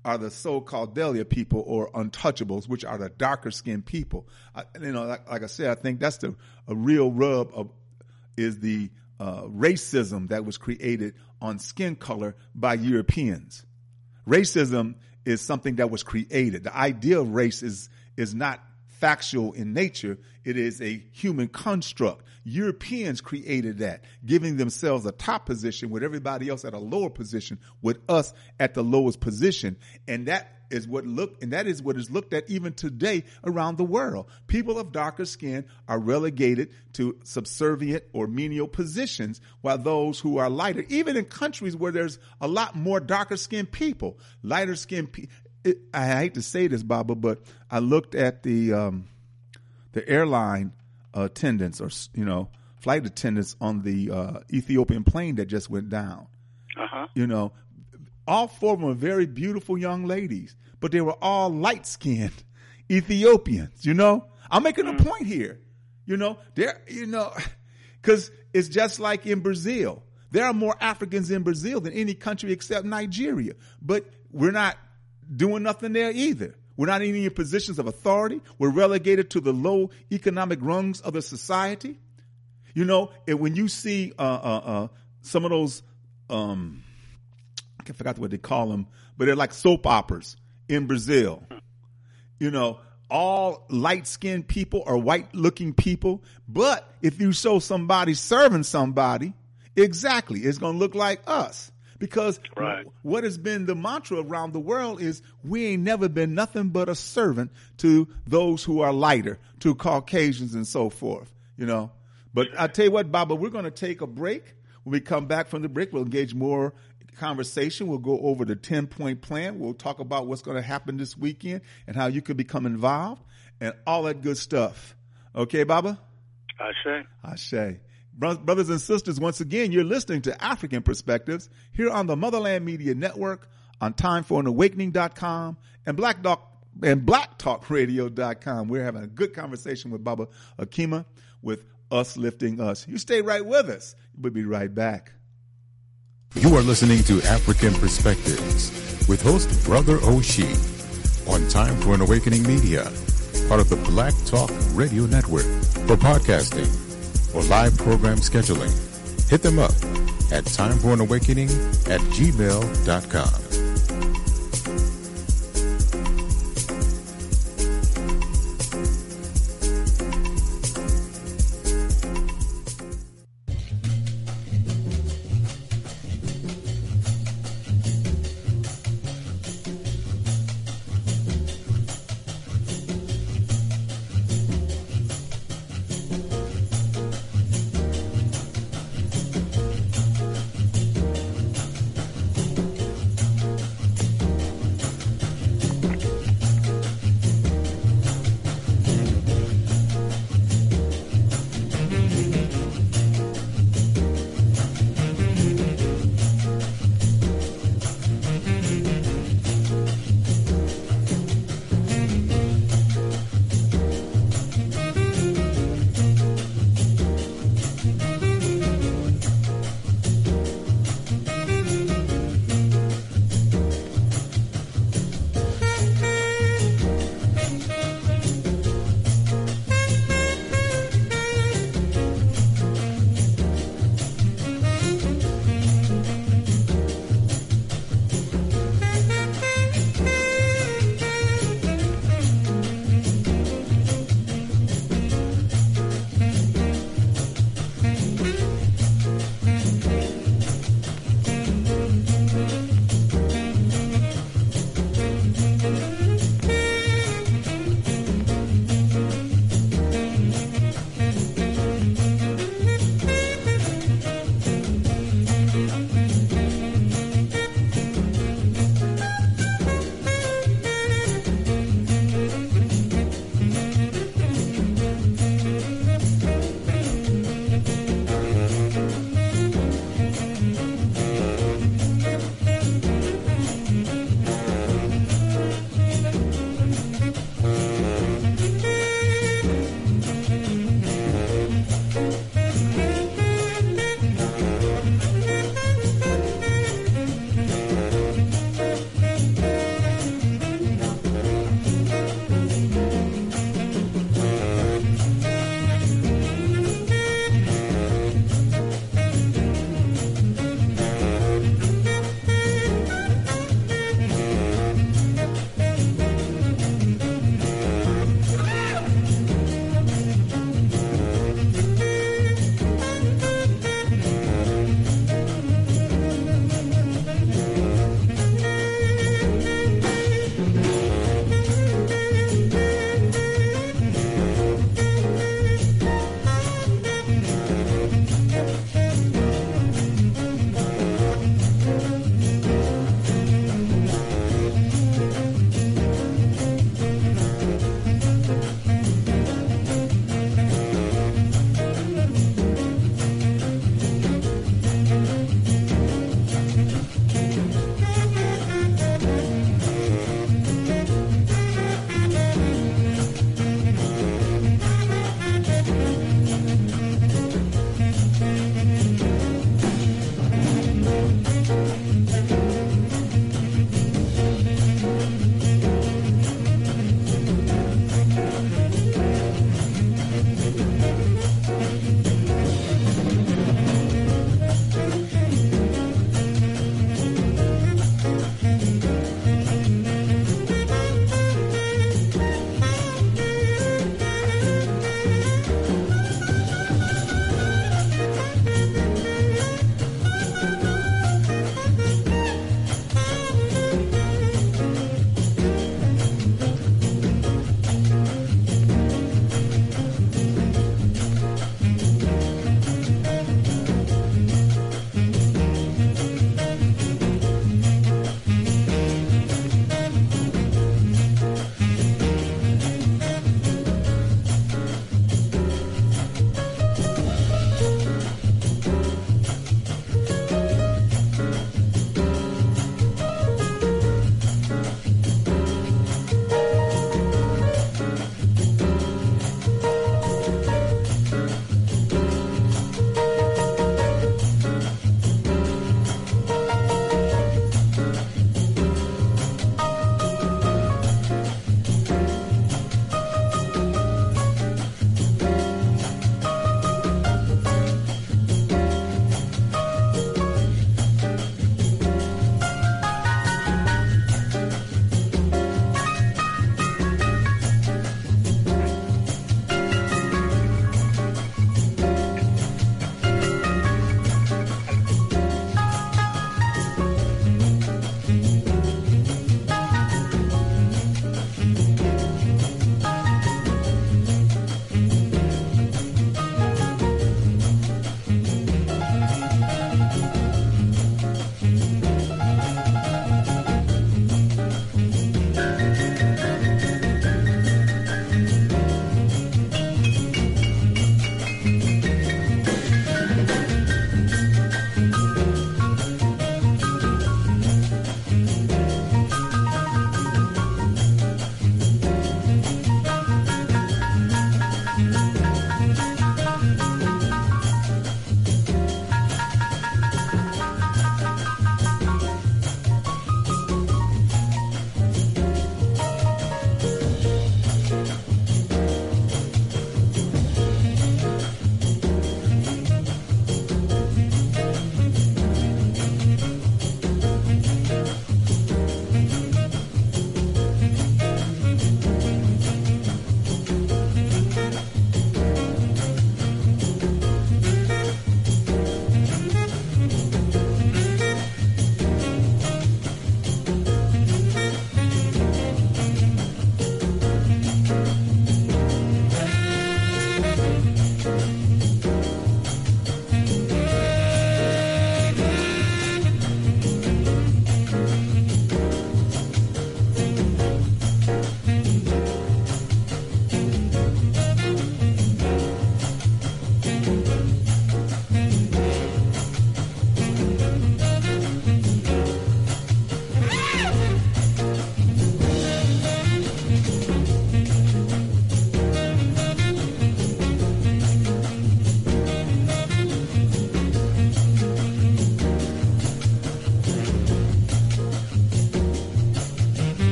are the so-called Delia people or untouchables, which are the darker skinned people. I, you know, like, like I said, I think that's the a real rub of is the uh, racism that was created on skin color by Europeans. Racism is something that was created. The idea of race is is not factual in nature. It is a human construct. Europeans created that, giving themselves a top position with everybody else at a lower position, with us at the lowest position. And that is what look, and that is what is looked at even today around the world. People of darker skin are relegated to subservient or menial positions, while those who are lighter, even in countries where there's a lot more darker skinned people, lighter skinned people. I hate to say this, Baba, but I looked at the um, the airline attendants, or you know, flight attendants on the uh, Ethiopian plane that just went down. Uh-huh. You know, all four of them were very beautiful young ladies, but they were all light skinned Ethiopians. You know, I'm making mm. a point here. You know, there, you know, because it's just like in Brazil. There are more Africans in Brazil than any country except Nigeria, but we're not doing nothing there either. We're not even in positions of authority. We're relegated to the low economic rungs of the society. You know, and when you see uh, uh, uh, some of those, um, I forgot what they call them, but they're like soap operas in Brazil. You know, all light-skinned people or white-looking people. But if you show somebody serving somebody, exactly, it's going to look like us. Because right. what has been the mantra around the world is we ain't never been nothing but a servant to those who are lighter, to Caucasians and so forth, you know. But I tell you what, Baba, we're going to take a break. When we come back from the break, we'll engage more conversation. We'll go over the ten-point plan. We'll talk about what's going to happen this weekend and how you can become involved and all that good stuff. Okay, Baba? Ashe. Ashe. Brothers and sisters, once again, you're listening to African Perspectives here on the Motherland Media Network, on time for an awakening dot com and Black Talk and black talk radio dot com. We're having a good conversation with Baba Akima with Us Lifting Us. You stay right with us. We'll be right back. You are listening to African Perspectives with host Brother Oshi on Time for an Awakening Media, part of the Black Talk Radio Network. For podcasting or live program scheduling, hit them up at time for an awakening at gmail dot com.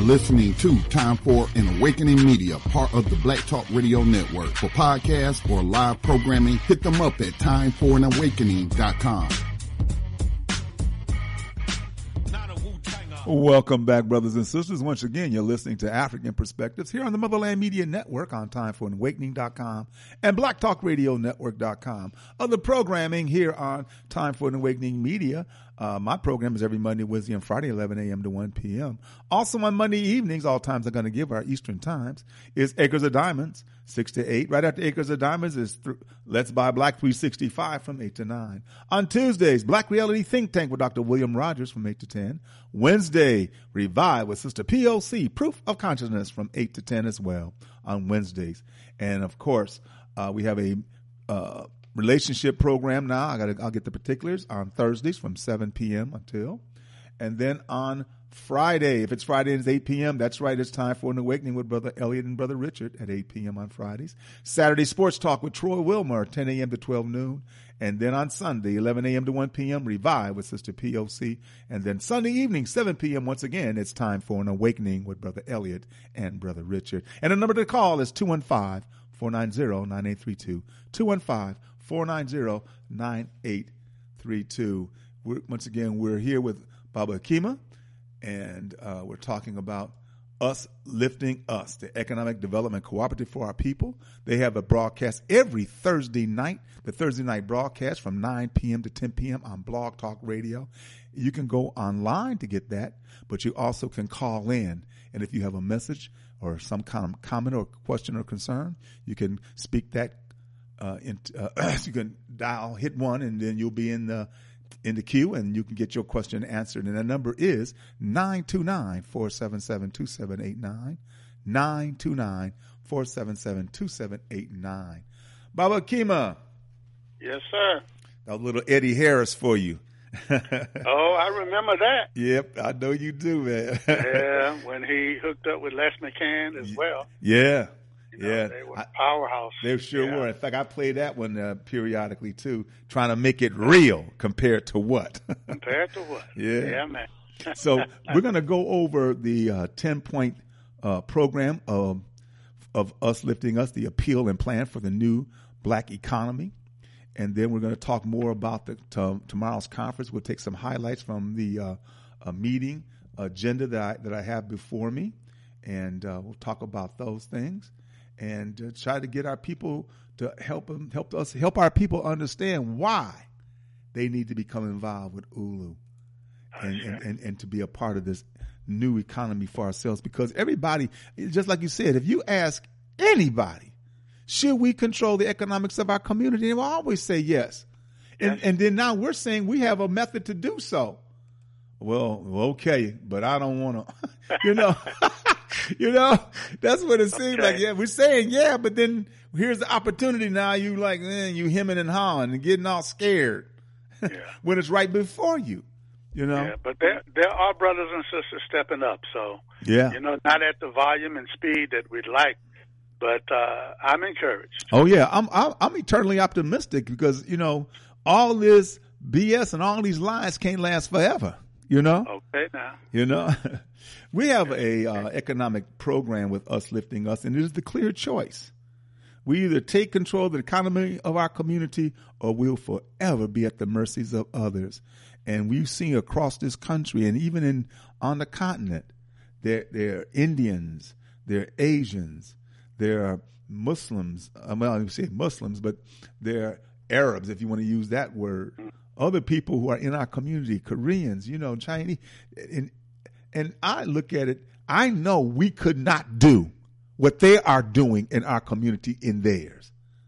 listening to Time for an Awakening Media, part of the Black Talk Radio Network. For podcasts or live programming, hit them up at time for an awakening dot com. Welcome back, brothers and sisters. Once again, you're listening to African Perspectives here on the Motherland Media Network on time for an awakening dot com and black talk radio network dot com. Other programming here on Time for an Awakening Media. Uh, my program is every Monday, Wednesday, and Friday, eleven a.m. to one p.m. Also on Monday evenings, all times I'm going to give our Eastern times, is Acres of Diamonds, six to eight. Right after Acres of Diamonds is th- Let's Buy Black three sixty-five from eight to nine. On Tuesdays, Black Reality Think Tank with Doctor William Rogers from eight to ten. Wednesday, Revive with Sister P O C, Proof of Consciousness from eight to ten as well on Wednesdays. And of course, uh, we have a uh, relationship program now. I gotta, I'll get the particulars on Thursdays from seven p.m. until. And then on Friday, if it's Friday and it's eight p.m., that's right, it's time for an awakening with Brother Elliot and Brother Richard at eight p.m. on Fridays. Saturday, Sports Talk with Troy Wilmer, ten a.m. to twelve noon. And then on Sunday, eleven a.m. to one p.m., Revive with Sister P O C. And then Sunday evening, seven p.m., once again, it's time for an awakening with Brother Elliot and Brother Richard. And the number to call is two one five, four nine zero, nine eight three two, two one five, four nine zero, nine eight three two. We're, once again, we're here with Baba Akima, and uh, we're talking about Us Lifting Us, the Economic Development Cooperative for Our People. They have a broadcast every Thursday night, the Thursday night broadcast from nine p.m. to ten p.m. on Blog Talk Radio. You can go online to get that, but you also can call in. And if you have a message or some kind of comment or question or concern, you can speak that. Uh, in, uh, you can dial, hit one, and then you'll be in the in the queue, and you can get your question answered. And the number is nine two nine, four seven seven, two seven eight nine, nine two nine, four seven seven, two seven eight nine. Baba Akima. Yes, sir. A little Eddie Harris for you. Oh, I remember that. Yep, I know you do, man. Yeah, when he hooked up with Les McCann as well. Yeah. You know, yeah, they were a powerhouse. They sure yeah. were. In fact, I play that one uh, periodically too, trying to make it real compared to what? Compared to what? Yeah, yeah, man. So we're going to go over the uh, ten-point uh, program of of Us Lifting Us, the appeal and plan for the new black economy, and then we're going to talk more about the t- tomorrow's conference. We'll take some highlights from the uh, uh, meeting agenda that I, that I have before me, and uh, we'll talk about those things. And uh, try to get our people to help them, help us, help our people understand why they need to become involved with U L U and, and, and, and to be a part of this new economy for ourselves. Because everybody, just like you said, if you ask anybody, should we control the economics of our community, they will always say yes. And, yes. and then now we're saying we have a method to do so. Well, okay, but I don't want to, you know. You know, that's what it seems okay. like. Yeah, we're saying yeah, but then here's the opportunity now. You like, man, you hemming and hawing and getting all scared yeah. when it's right before you. You know, yeah, but there there are brothers and sisters stepping up. So yeah, you know, not at the volume and speed that we'd like, but uh, I'm encouraged. Oh yeah, I'm, I'm I'm eternally optimistic because you know all this B S and all these lies can't last forever. You know? Okay, now. You know? We have a uh, economic program with Us Lifting Us, and it is the clear choice. We either take control of the economy of our community or we'll forever be at the mercies of others. And we've seen across this country and even in on the continent, there, there are Indians, there are Asians, there are Muslims. I mean, I don't say Muslims, but there are Arabs, if you want to use that word. Other people who are in our community, Koreans, you know, Chinese. And, and I look at it, I know we could not do what they are doing in our community in theirs.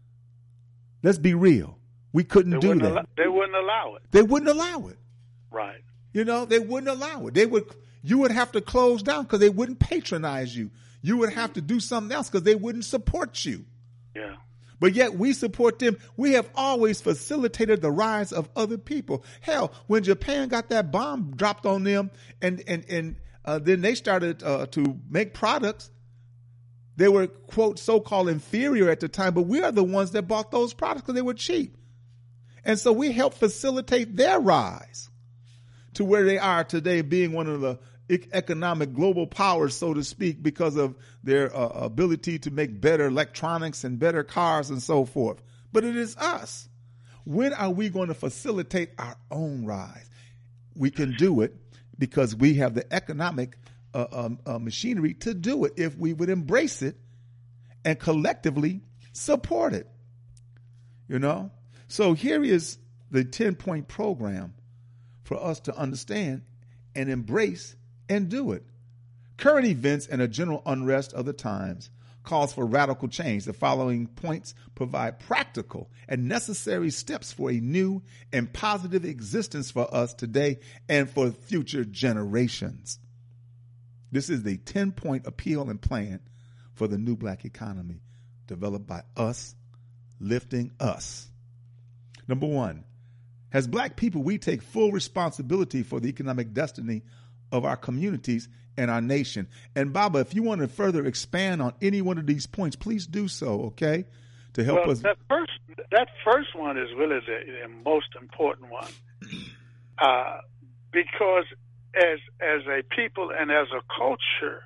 Let's be real. We couldn't they do that. Allow, they wouldn't allow it. They wouldn't allow it. Right. You know, they wouldn't allow it. They would. You would have to close down because they wouldn't patronize you. You would have to do something else because they wouldn't support you. Yeah. But yet we support them. We have always facilitated the rise of other people. Hell, when Japan got that bomb dropped on them and, and, and uh, then they started uh, to make products, they were, quote, so-called inferior at the time, but we are the ones that bought those products because they were cheap. And so we helped facilitate their rise to where they are today, being one of the economic global powers, so to speak, because of their uh, ability to make better electronics and better cars and so forth. But it is us. When are we going to facilitate our own rise? We can do it because we have the economic uh, um, uh, machinery to do it if we would embrace it and collectively support it. You know? So here is the ten-point program for us to understand and embrace and do it. Current events and a general unrest of the times calls for radical change. The following points provide practical and necessary steps for a new and positive existence for us today and for future generations. This is the ten-point appeal and plan for the new black economy developed by us, lifting us. Number one, as black people, we take full responsibility for the economic destiny of our communities and our nation. And Baba, if you want to further expand on any one of these points, please do so, okay? To help well, us. That first, that first one is really the, the most important one. Uh, because as as a people and as a culture,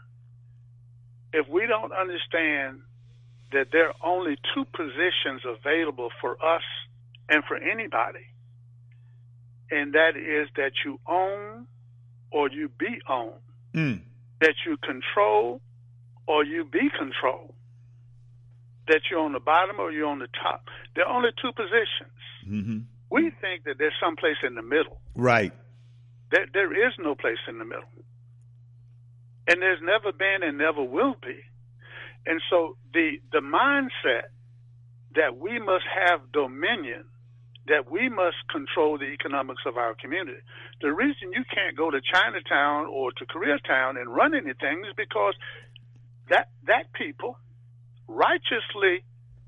if we don't understand that there are only two positions available for us and for anybody, and that is that you own or you be owned, mm. that you control or you be controlled, that you're on the bottom or you're on the top. There are only two positions. Mm-hmm. We think that there's some place in the middle. Right. There, there is no place in the middle. And there's never been and never will be. And so the the mindset that we must have dominion, that we must control the economics of our community. The reason you can't go to Chinatown or to Koreatown and run anything is because that that people righteously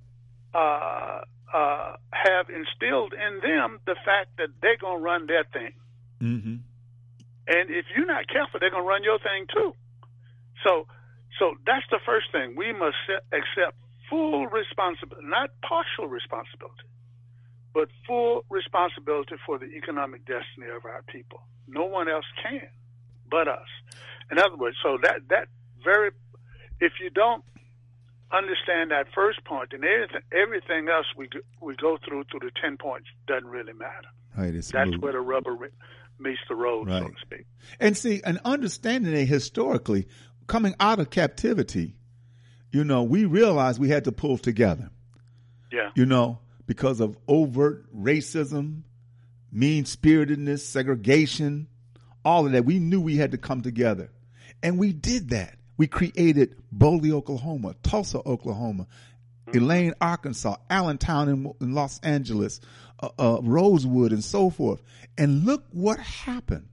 uh, uh, have instilled in them the fact that they're going to run their thing. Mm-hmm. And if you're not careful, they're going to run your thing too. So, so that's the first thing. We must accept full responsibility, not partial responsibility, but full responsibility for the economic destiny of our people. No one else can but us. In other words, so that, that very, if you don't understand that first point, then everything, everything else we go, we go through through the ten points doesn't really matter. Right, it's That's smooth. where the rubber meets the road, right. so to speak. And see, an understanding it historically, coming out of captivity, you know, we realized we had to pull together. Yeah. You know, because of overt racism, mean-spiritedness, segregation, all of that. We knew we had to come together. And we did that. We created Boley, Oklahoma, Tulsa, Oklahoma, mm-hmm. Elaine, Arkansas, Allentown in, in Los Angeles, uh, uh, Rosewood, and so forth. And look what happened.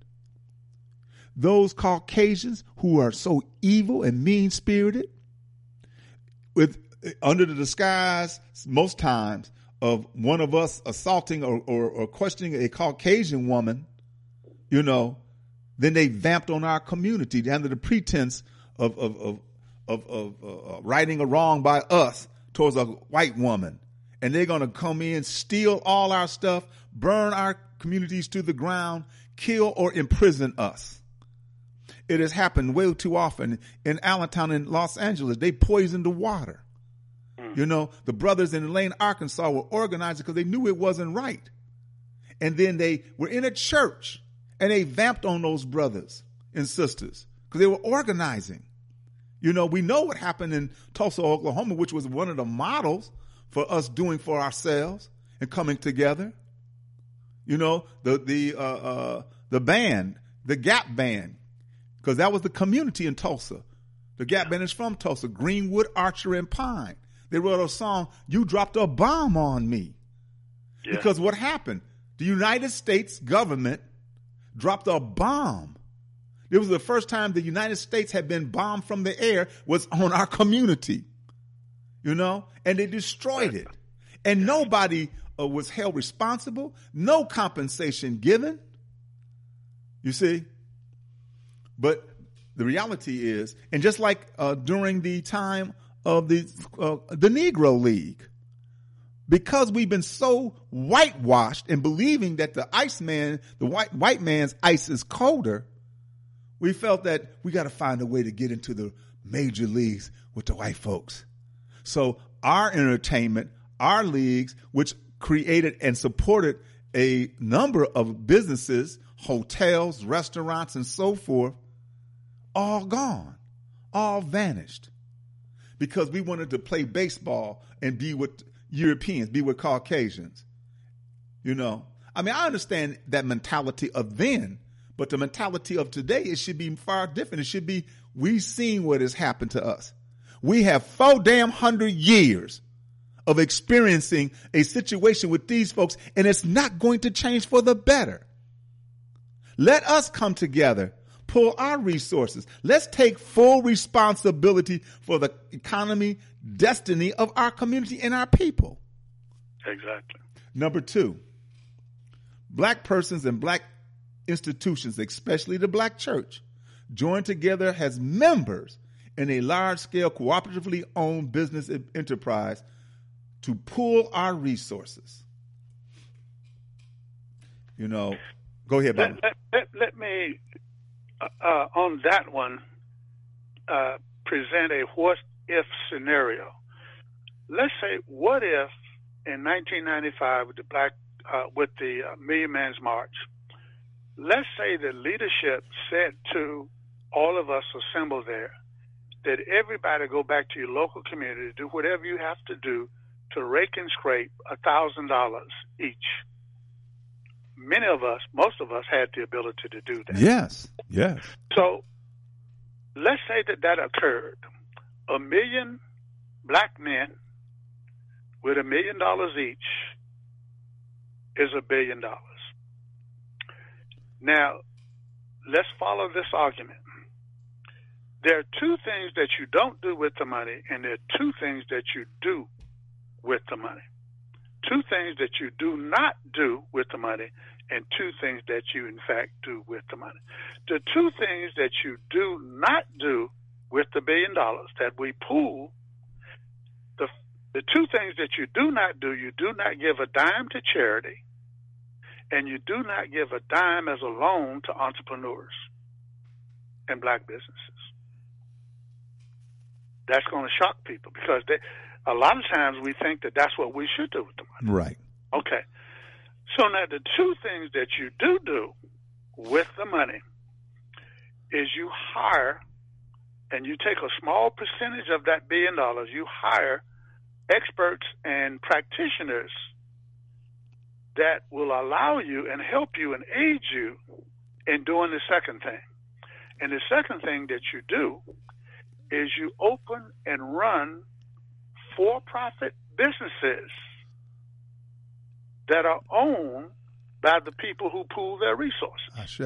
Those Caucasians who are so evil and mean-spirited, with under the disguise, most times, of one of us assaulting or, or, or questioning a Caucasian woman, you know, then they vamped on our community under the pretense of of of of, of uh, righting a wrong by us towards a white woman, and they're going to come in, steal all our stuff, burn our communities to the ground, kill or imprison us. It has happened way too often in Allentown in Los Angeles. They poisoned the water. You know, the brothers in Elaine, Arkansas were organizing because they knew it wasn't right. And then they were in a church and they vamped on those brothers and sisters because they were organizing. You know, we know what happened in Tulsa, Oklahoma, which was one of the models for us doing for ourselves and coming together. You know, the the uh, uh, the band, the Gap Band, because that was the community in Tulsa. The Gap Band is from Tulsa, Greenwood, Archer, and Pine. They wrote a song, "You Dropped a Bomb on Me." Yeah. Because what happened? The United States government dropped a bomb. It was the first time the United States had been bombed from the air was on our community, you know, and they destroyed it. And nobody uh, was held responsible, no compensation given, you see. But the reality is, and just like uh, during the time of the uh, the Negro League, because we've been so whitewashed and believing that the ice man, the white white man's ice is colder, We felt that we got to find a way to get into the major leagues with the white folks. So our entertainment, our leagues, which created and supported a number of businesses, hotels, restaurants, and so forth, all gone, all vanished, because we wanted to play baseball and be with Europeans, be with Caucasians. You know, I mean, I understand that mentality of then, but the mentality of today, it should be far different. It should be, we've seen what has happened to us. We have four damn hundred years of experiencing a situation with these folks, and it's not going to change for the better. Let us come together, pull our resources. Let's take full responsibility for the economy, destiny of our community and our people. Exactly. Number two, black persons and black institutions, especially the black church, join together as members in a large-scale cooperatively owned business enterprise to pool our resources. You know, go ahead, Bob. Let, let, let, let me, uh, on that one, uh, present a what-if scenario. Let's say, what if in nineteen ninety-five with the black, uh, with the uh, Million Man's March, let's say the leadership said to all of us assembled there that everybody go back to your local community, do whatever you have to do to rake and scrape a thousand dollars each. Many of us, most of us, had the ability to do that. Yes, yes. So let's say that that occurred. A million black men with a million dollars each is a billion dollars. Now, let's follow this argument. There are two things that you don't do with the money, and there are two things that you do with the money. Two things that you do not do with the money, and two things that you, in fact, do with the money. The two things that you do not do with the billion dollars that we pool, the, the two things that you do not do, you do not give a dime to charity, and you do not give a dime as a loan to entrepreneurs and black businesses. That's going to shock people, because they, a lot of times we think that that's what we should do with the money. Right. Okay. So now the two things that you do do with the money is you hire, and you take a small percentage of that billion dollars, you hire experts and practitioners that will allow you and help you and aid you in doing the second thing. And the second thing that you do is you open and run for-profit businesses that are owned by the people who pool their resources. Ashe.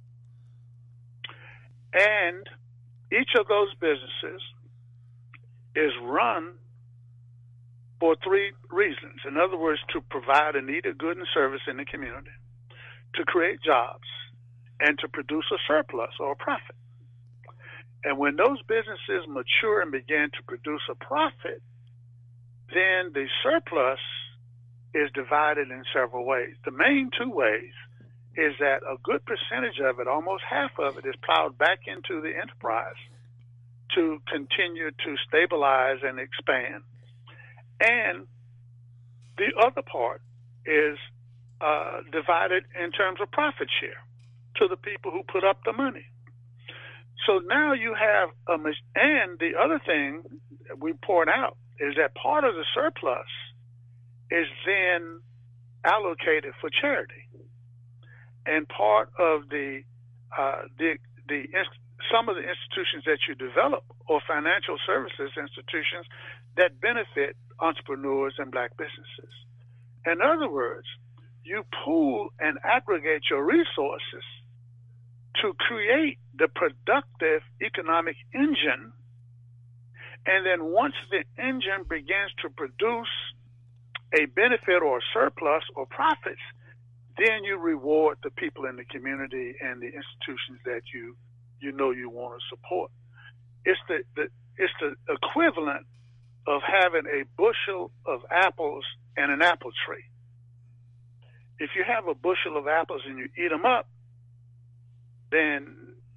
And each of those businesses is run for three reasons. In other words, to provide a needed good and service in the community, to create jobs, and to produce a surplus or a profit. And when those businesses mature and begin to produce a profit, then the surplus is divided in several ways. The main two ways is that a good percentage of it, almost half of it, is plowed back into the enterprise to continue to stabilize and expand. And the other part is uh, divided in terms of profit share to the people who put up the money. So now you have, a, and the other thing we point out is that part of the surplus is then allocated for charity, and part of the uh, the the some of the institutions that you develop or financial services institutions that benefit entrepreneurs and black businesses. In other words, you pool and aggregate your resources to create the productive economic engine, and then once the engine begins to produce a benefit or a surplus or profits, then you reward the people in the community and the institutions that you you know you want to support. It's the, the it's the equivalent of having a bushel of apples and an apple tree. If you have a bushel of apples and you eat them up, then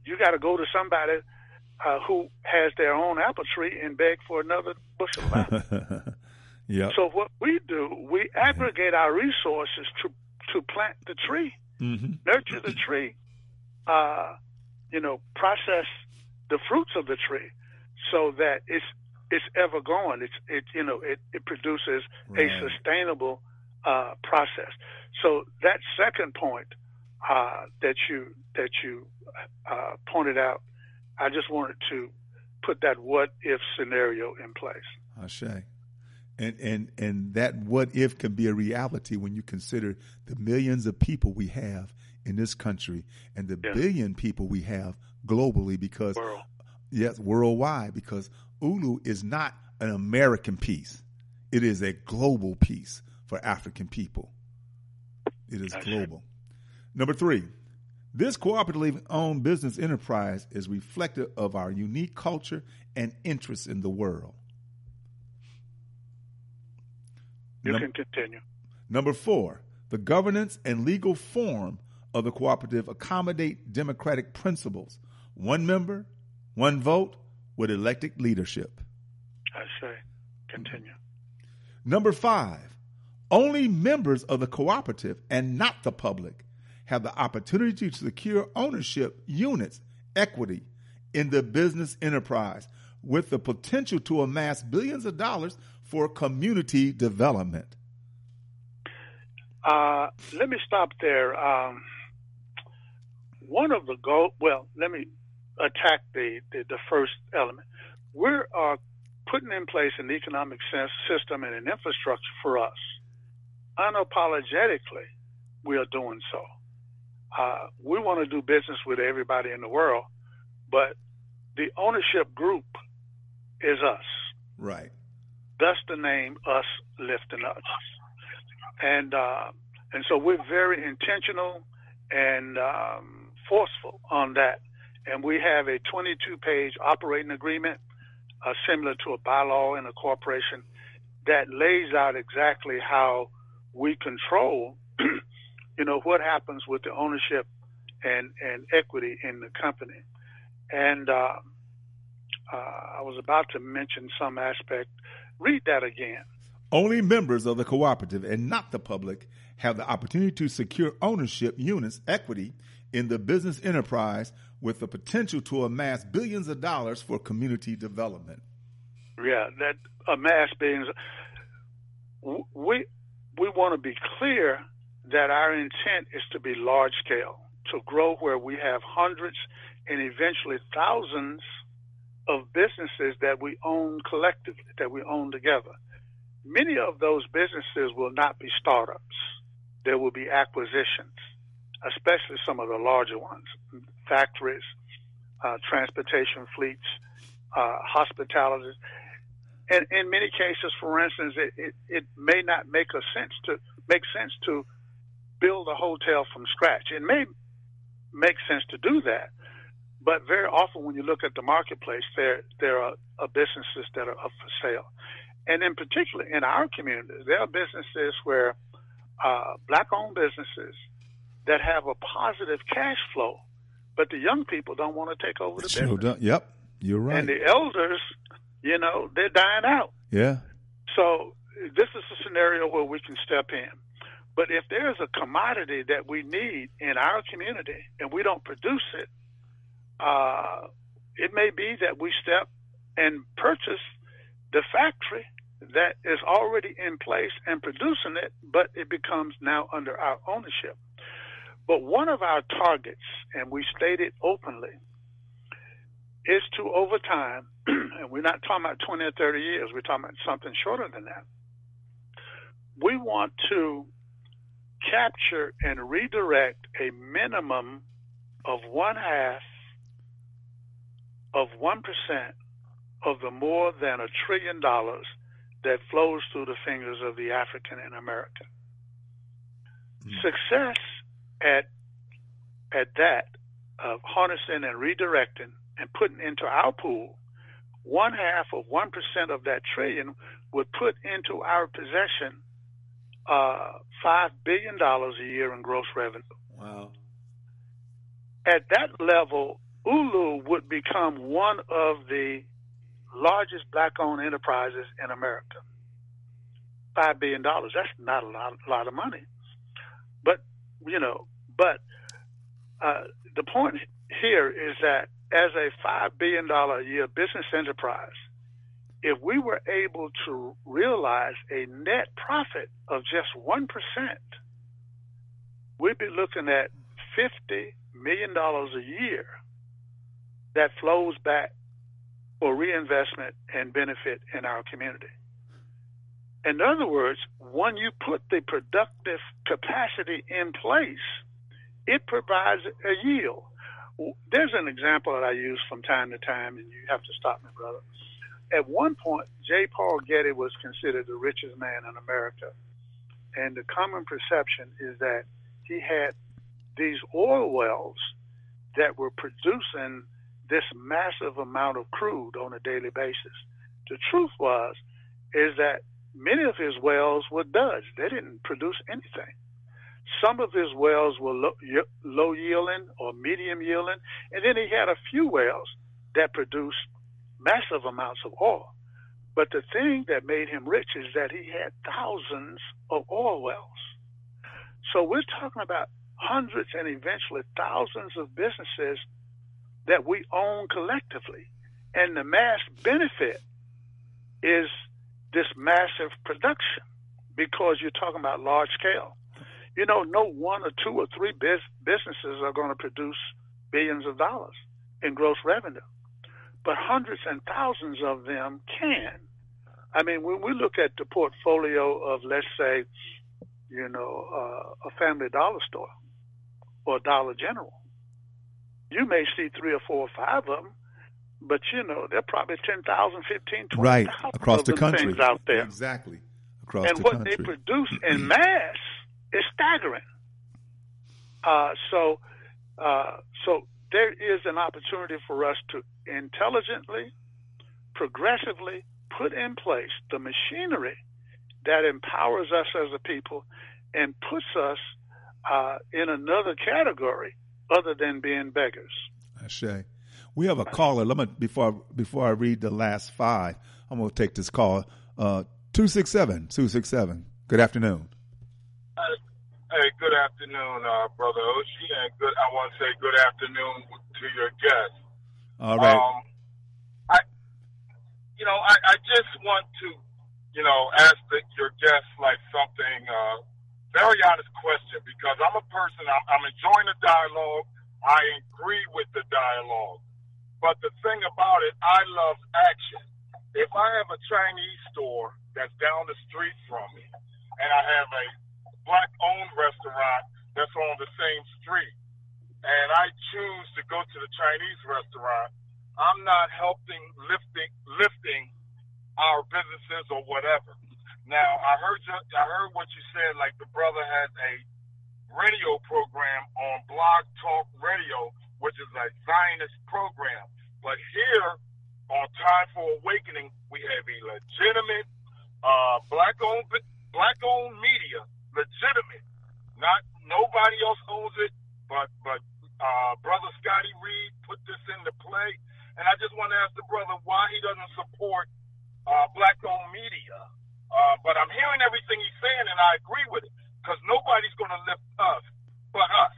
you got to go to somebody uh, who has their own apple tree and beg for another bushel of apple. Yep. So what we do, we aggregate our resources to to plant the tree, mm-hmm. nurture the tree, uh, you know, process the fruits of the tree, so that it's it's ever going. It's it you know it, it produces right. a sustainable uh, process. So that second point uh, that you that you uh, pointed out, I just wanted to put that what if scenario in place. Ashe. And, and and that what if can be a reality when you consider the millions of people we have in this country and the yeah. billion people we have globally, because World. yes, worldwide, because Ulu is not an American piece. It is a global piece for African people. It is That's global. It. Number three, this cooperatively owned business enterprise is reflective of our unique culture and interests in the world. You Num- can continue. Number four, the governance and legal form of the cooperative accommodate democratic principles. One member, one vote with elected leadership. I say, continue. Number five, only members of the cooperative and not the public have the opportunity to secure ownership units, equity in the business enterprise with the potential to amass billions of dollars for community development. Uh, let me stop there. Um, one of the goal, well, let me attack the, the, the first element. We're uh, putting in place an economic system and an infrastructure for us. Unapologetically, we are doing so. Uh, we want to do business with everybody in the world, but the ownership group is us. Right. Thus the name Us Lifting Us. And uh, and so we're very intentional and um, forceful on that. And we have a twenty-two page operating agreement, uh, similar to a bylaw in a corporation, that lays out exactly how we control, you know, what happens with the ownership and, and equity in the company. And uh, uh, I was about to mention some aspect. Read that again. Only members of the cooperative and not the public have the opportunity to secure ownership units, equity in the business enterprise with the potential to amass billions of dollars for community development. Yeah, that amass billions. We we want to be clear that our intent is to be large scale, to grow where we have hundreds and eventually thousands of businesses that we own collectively, that we own together. Many of those businesses will not be startups. There will be acquisitions, especially some of the larger ones, factories, uh, transportation fleets, uh, hospitalities. And in many cases, for instance, it, it, it may not make a sense to make sense to build a hotel from scratch. It may make sense to do that, but very often when you look at the marketplace, there there are, are businesses that are up for sale. And in particular, in our communities, there are businesses where uh, black-owned businesses that have a positive cash flow, but the young people don't want to take over the Sure business. don't. Yep, you're right. And the elders, you know, they're dying out. Yeah. So this is a scenario where we can step in. But if there's a commodity that we need in our community and we don't produce it, uh, it may be that we step and purchase the factory that is already in place and producing it, but it becomes now under our ownership. But one of our targets, and we state it openly, is to, over time, and we're not talking about twenty or thirty years, we're talking about something shorter than that, we want to capture and redirect a minimum of one half of one percent of the more than a trillion dollars that flows through the fingers of the African in America. Mm. Success at at that of harnessing and redirecting and putting into our pool one half of one percent of that trillion would put into our possession uh, five billion dollars a year in gross revenue. Wow. At that level, Ulu would become one of the largest black-owned enterprises in America. Five billion dollars. That's not a lot, a lot of money. But, you know, but uh, the point here is that as a five billion dollars a year business enterprise, if we were able to realize a net profit of just one percent, we'd be looking at fifty million dollars a year that flows back for reinvestment and benefit in our community. In other words, when you put the productive capacity in place, it provides a yield. There's an example that I use from time to time, and you have to stop me, brother. At one point, J. Paul Getty was considered the richest man in America. And the common perception is that he had these oil wells that were producing this massive amount of crude on a daily basis. The truth was, is that many of his wells were duds. They didn't produce anything. Some of his wells were low, low yielding or medium yielding, and then he had a few wells that produced massive amounts of oil. But the thing that made him rich is that he had thousands of oil wells. So we're talking about hundreds and eventually thousands of businesses that we own collectively. And the mass benefit is this massive production because you're talking about large scale. You know, no one or two or three biz- businesses are going to produce billions of dollars in gross revenue, but hundreds and thousands of them can. I mean, when we look at the portfolio of, let's say, you know, uh, a Family Dollar store or Dollar General, you may see three or four or five of them, but, you know, there are probably ten thousand, fifteen, twenty thousand right. Across of the them country. things out there. Exactly. Across and the what country. they produce in mass is staggering. Uh, so, uh, so there is an opportunity for us to intelligently, progressively put in place the machinery that empowers us as a people and puts us uh, in another category other than being beggars. Ashe. We have a caller. Let me before before I read the last five, I'm going to take this call. Uh, two six seven, two six seven. Good afternoon. Hey, good afternoon, uh, Brother Oshie, and good. I want to say good afternoon to your guest. All right. Um, I, you know, I, I just want to, you know, ask the, your guest like something, uh, very honest question, because I'm a person. I'm, I'm enjoying the dialogue. I agree with the dialogue, but the thing about it, I love action. If I have a Chinese store that's down the street from me, and I have a black-owned restaurant that's on the same street, and I choose to go to the Chinese restaurant, I'm not helping lifting lifting our businesses or whatever. Now, I heard you, I heard what you said, like the brother has a radio program on Blog Talk Radio, which is a Zionist program. But here on Time for Awakening, we have a legitimate uh, black-owned black-owned media. Legitimate, not nobody else owns it, but but uh, Brother Scotty Reed put this into play, and I just want to ask the brother why he doesn't support uh, black-owned media. Uh, but I'm hearing everything he's saying, and I agree with it, because nobody's going to lift us but us.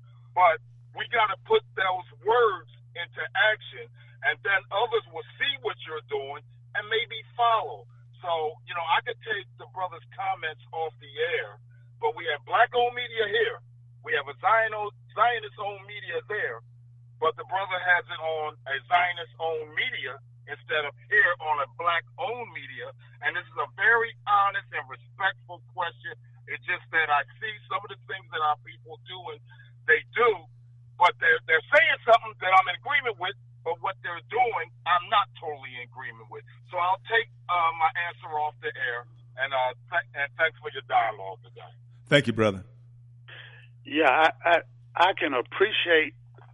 But we got to put those words into action, and then others will see what you're doing and maybe follow. So, you know, I could take the brother's comments off the air, but we have black-owned media here. We have a Zionist-owned media there, but the brother has it on a Zionist-owned media instead of here on a black-owned media. And this is a very honest and respectful question. It's just that I see some of the things that our people do, and they do, but they're, they're saying something that I'm in agreement with, but what they're doing, I'm not totally in agreement with. So I'll take uh, my answer off the air, and, uh, th- and thanks for your dialogue today. Thank you, brother. Yeah, I I, I can appreciate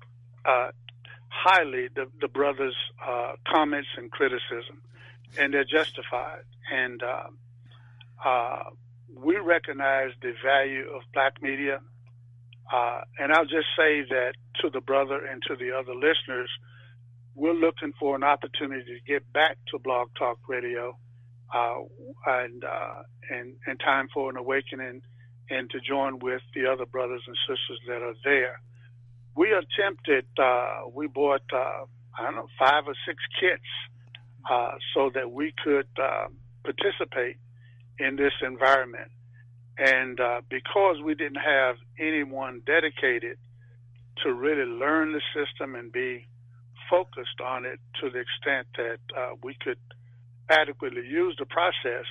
uh, highly the, the brother's uh, comments and criticism, and they're justified. And uh, uh, we recognize the value of black media. Uh, and I'll just say that to the brother and to the other listeners, we're looking for an opportunity to get back to Blog Talk Radio uh, and, uh, and and Time for an Awakening, and to join with the other brothers and sisters that are there. We attempted, uh, we bought, uh, I don't know, five or six kits uh, so that we could uh, participate in this environment. And uh, because we didn't have anyone dedicated to really learn the system and be focused on it to the extent that uh, we could adequately use the process,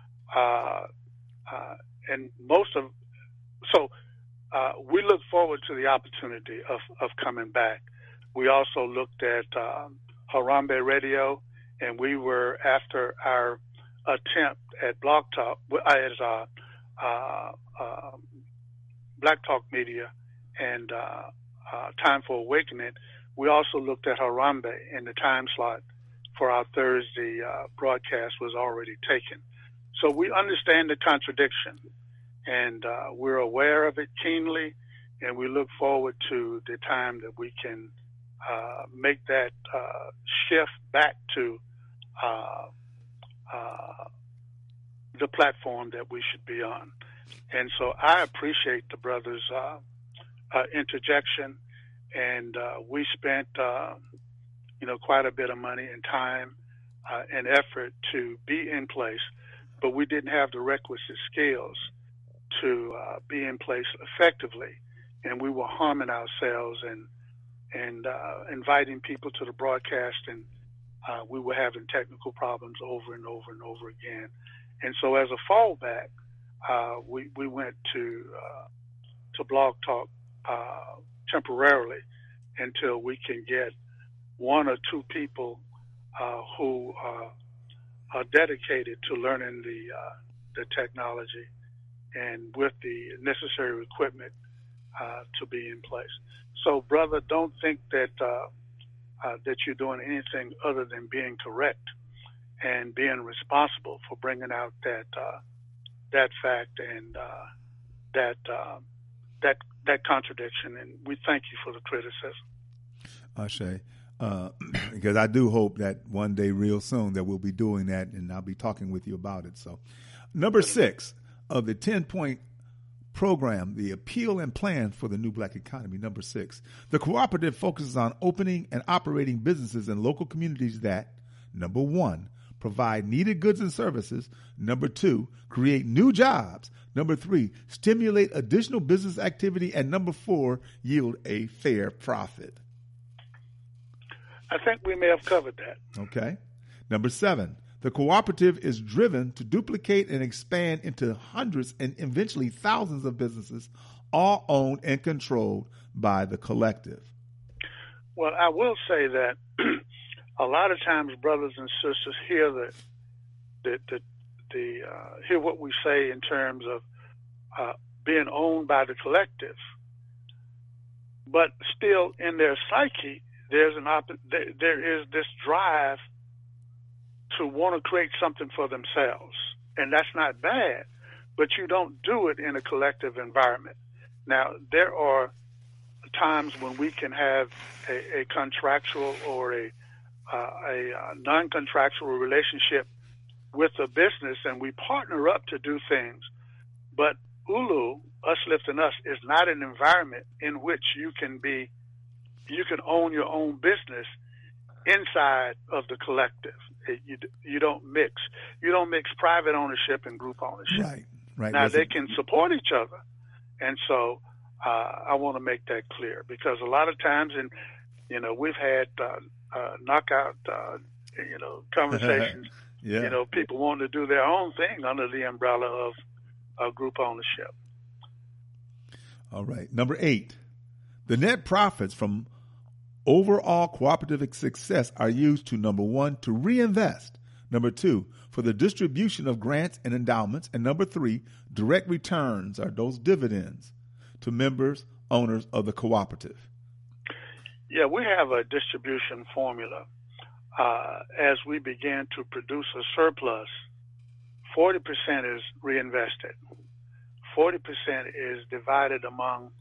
uh, uh, and most of, so uh, we look forward to the opportunity of, of coming back. We also looked at um, Harambe Radio, and we were, after our attempt at Blog Talk, as uh, uh, uh, Black Talk Media and uh, uh, Time for Awakening, we also looked at Harambe, and the time slot for our Thursday uh, broadcast was already taken. So we understand the contradiction, and uh, we're aware of it keenly, and we look forward to the time that we can uh, make that uh, shift back to uh, uh, the platform that we should be on. And so I appreciate the brother's uh, uh, interjection, and uh, we spent, uh, you know, quite a bit of money and time uh, and effort to be in place, but we didn't have the requisite skills to uh, be in place effectively, and we were harming ourselves and and uh, inviting people to the broadcast, and uh, we were having technical problems over and over and over again. And so as a fallback, uh, we, we went to uh, to Blog Talk uh, temporarily until we can get one or two people uh, who uh, are dedicated to learning the uh, the technology and with the necessary equipment uh, to be in place. So, brother, don't think that uh, uh, that you're doing anything other than being correct and being responsible for bringing out that uh, that fact and uh, that uh, that that contradiction. And we thank you for the criticism. Ashe, uh, because I do hope that one day, real soon, that we'll be doing that, and I'll be talking with you about it. So, number six of the ten-point program, the appeal and plan for the new black economy. Number six, the cooperative focuses on opening and operating businesses in local communities that, number one, provide needed goods and services. Number two, create new jobs. Number three, stimulate additional business activity. And number four, yield a fair profit. I think we may have covered that. Okay. Number seven, the cooperative is driven to duplicate and expand into hundreds and eventually thousands of businesses, all owned and controlled by the collective. Well, I will say that a lot of times brothers and sisters hear the the the, the uh, hear what we say in terms of uh, being owned by the collective, but still in their psyche there's an op- there, there is this drive to want to create something for themselves, and that's not bad, but you don't do it in a collective environment. Now, there are times when we can have a, a contractual or a Uh, a uh, non-contractual relationship with a business, and we partner up to do things. But Ulu, us lifting us, is not an environment in which you can be, you can own your own business inside of the collective. It, you you don't mix. You don't mix private ownership and group ownership. Right, right. Now, Listen. they can support each other, and so uh, I want to make that clear, because a lot of times, and you know, we've had uh, uh, knockout, uh, you know, conversations. Yeah. You know, people wanting to do their own thing under the umbrella of uh, group ownership. All right. Number eight, the net profits from overall cooperative success are used to, number one, to reinvest. Number two, for the distribution of grants and endowments. And number three, direct returns are those dividends to members, owners of the cooperative. Yeah, we have a distribution formula. Uh, as we begin to produce a surplus, forty percent is reinvested. forty percent is divided among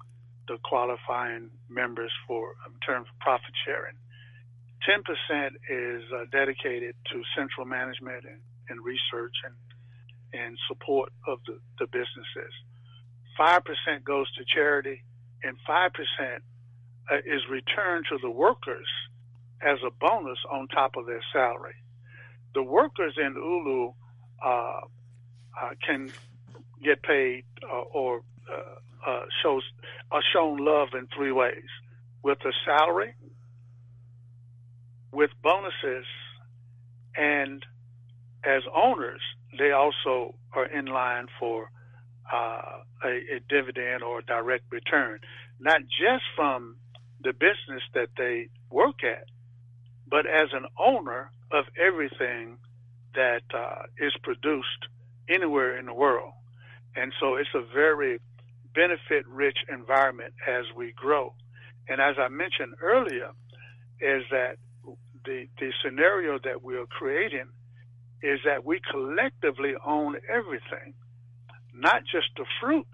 the qualifying members for in terms of profit sharing. ten percent is uh, dedicated to central management and, and research and, and support of the, the businesses. five percent goes to charity, and five percent uh, is returned to the workers as a bonus on top of their salary. The workers in Ulu uh, uh, can get paid uh, or uh, uh, shows are shown love in three ways: with a salary, with bonuses, and as owners, they also are in line for uh, a, a dividend or a direct return, not just from the business that they work at, but as an owner of everything that uh, is produced anywhere in the world. And so it's a very benefit-rich environment as we grow. And as I mentioned earlier, is that the, the scenario that we're creating is that we collectively own everything, not just the fruits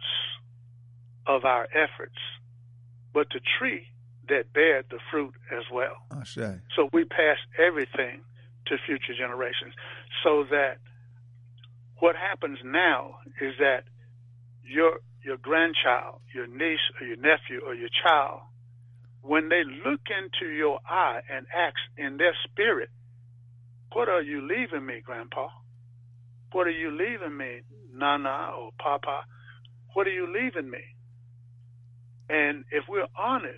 of our efforts, but the tree that bear the fruit as well. Ashe. So we pass everything to future generations, so that what happens now is that your your grandchild, your niece or your nephew or your child, when they look into your eye and ask in their spirit, what are you leaving me, Grandpa? What are you leaving me, Nana or Papa? What are you leaving me? And if we're honest,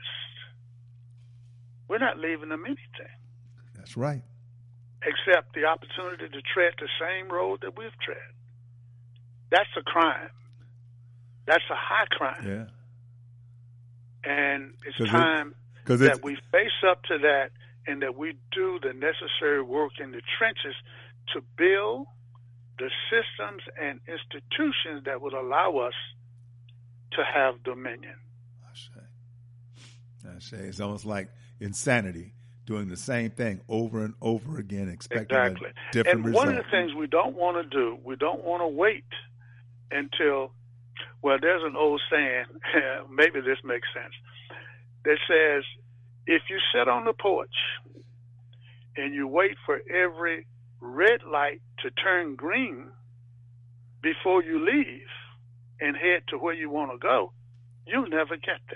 we're not leaving them anything. That's right. Except the opportunity to tread the same road that we've tread. That's a crime. That's a high crime. Yeah. And it's Cause time it, that we face up to that and that we do the necessary work in the trenches to build the systems and institutions that would allow us to have dominion. I say. I say. It's almost like insanity, doing the same thing over and over again, expecting exactly. a different and result. One of the things we don't want to do, we don't want to wait until, well, there's an old saying, maybe this makes sense, that says, if you sit on the porch and you wait for every red light to turn green before you leave and head to where you want to go, you'll never get there.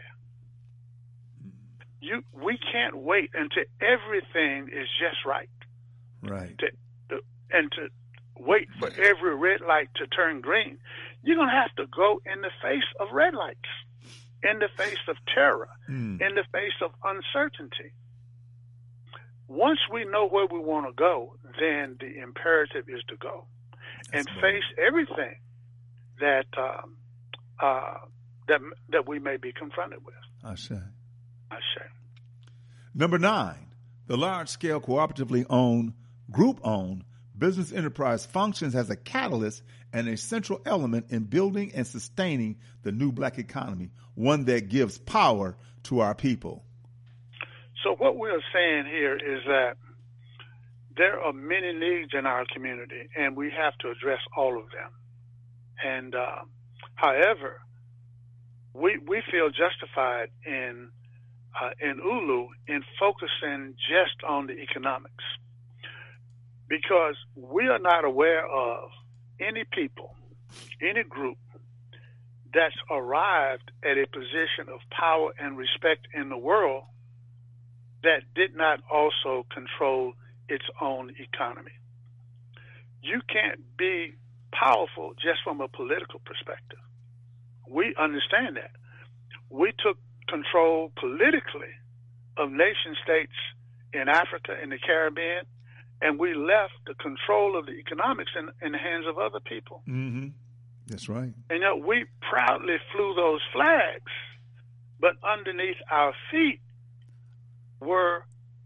You, we can't wait until everything is just right. Right. To, to, and to wait for every red light to turn green. You're going to have to go in the face of red lights, in the face of terror, mm. in the face of uncertainty. Once we know where we want to go, then the imperative is to go That's and bold. face everything that um, uh, that that we may be confronted with. I say. I say. Number nine, the large-scale cooperatively owned, group-owned business enterprise functions as a catalyst and a central element in building and sustaining the new black economy, one that gives power to our people. So what we're saying here is that there are many needs in our community, and we have to address all of them. And uh, however, we we feel justified in uh, in Ulu in focusing just on the economics, because we are not aware of any people, any group that's arrived at a position of power and respect in the world that did not also control its own economy. You can't be powerful just from a political perspective. We understand that. We took control politically of nation states in Africa and the Caribbean, and we left the control of the economics in, in the hands of other people. Mm-hmm. That's right. And you know, we proudly flew those flags, but underneath our feet were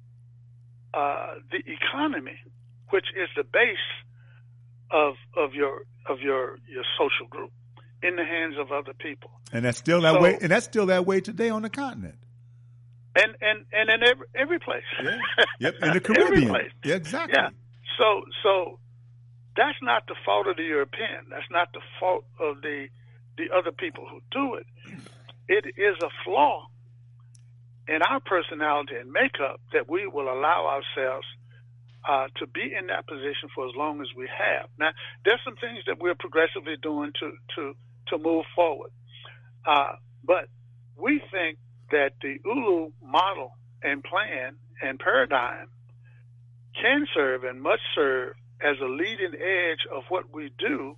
uh, the economy, which is the base of of your of your your social group, in the hands of other people. And that's still that so, way. And that's still that way today on the continent. And and, and in every every place. Yeah. Yep. In the Caribbean. Every place. Yeah, exactly. Yeah. So so that's not the fault of the European. That's not the fault of the the other people who do it. it is a flaw in our personality and makeup that we will allow ourselves uh, to be in that position for as long as we have. Now, there's some things that we're progressively doing to to to move forward, uh, but we think that the Ulu model and plan and paradigm can serve and must serve as a leading edge of what we do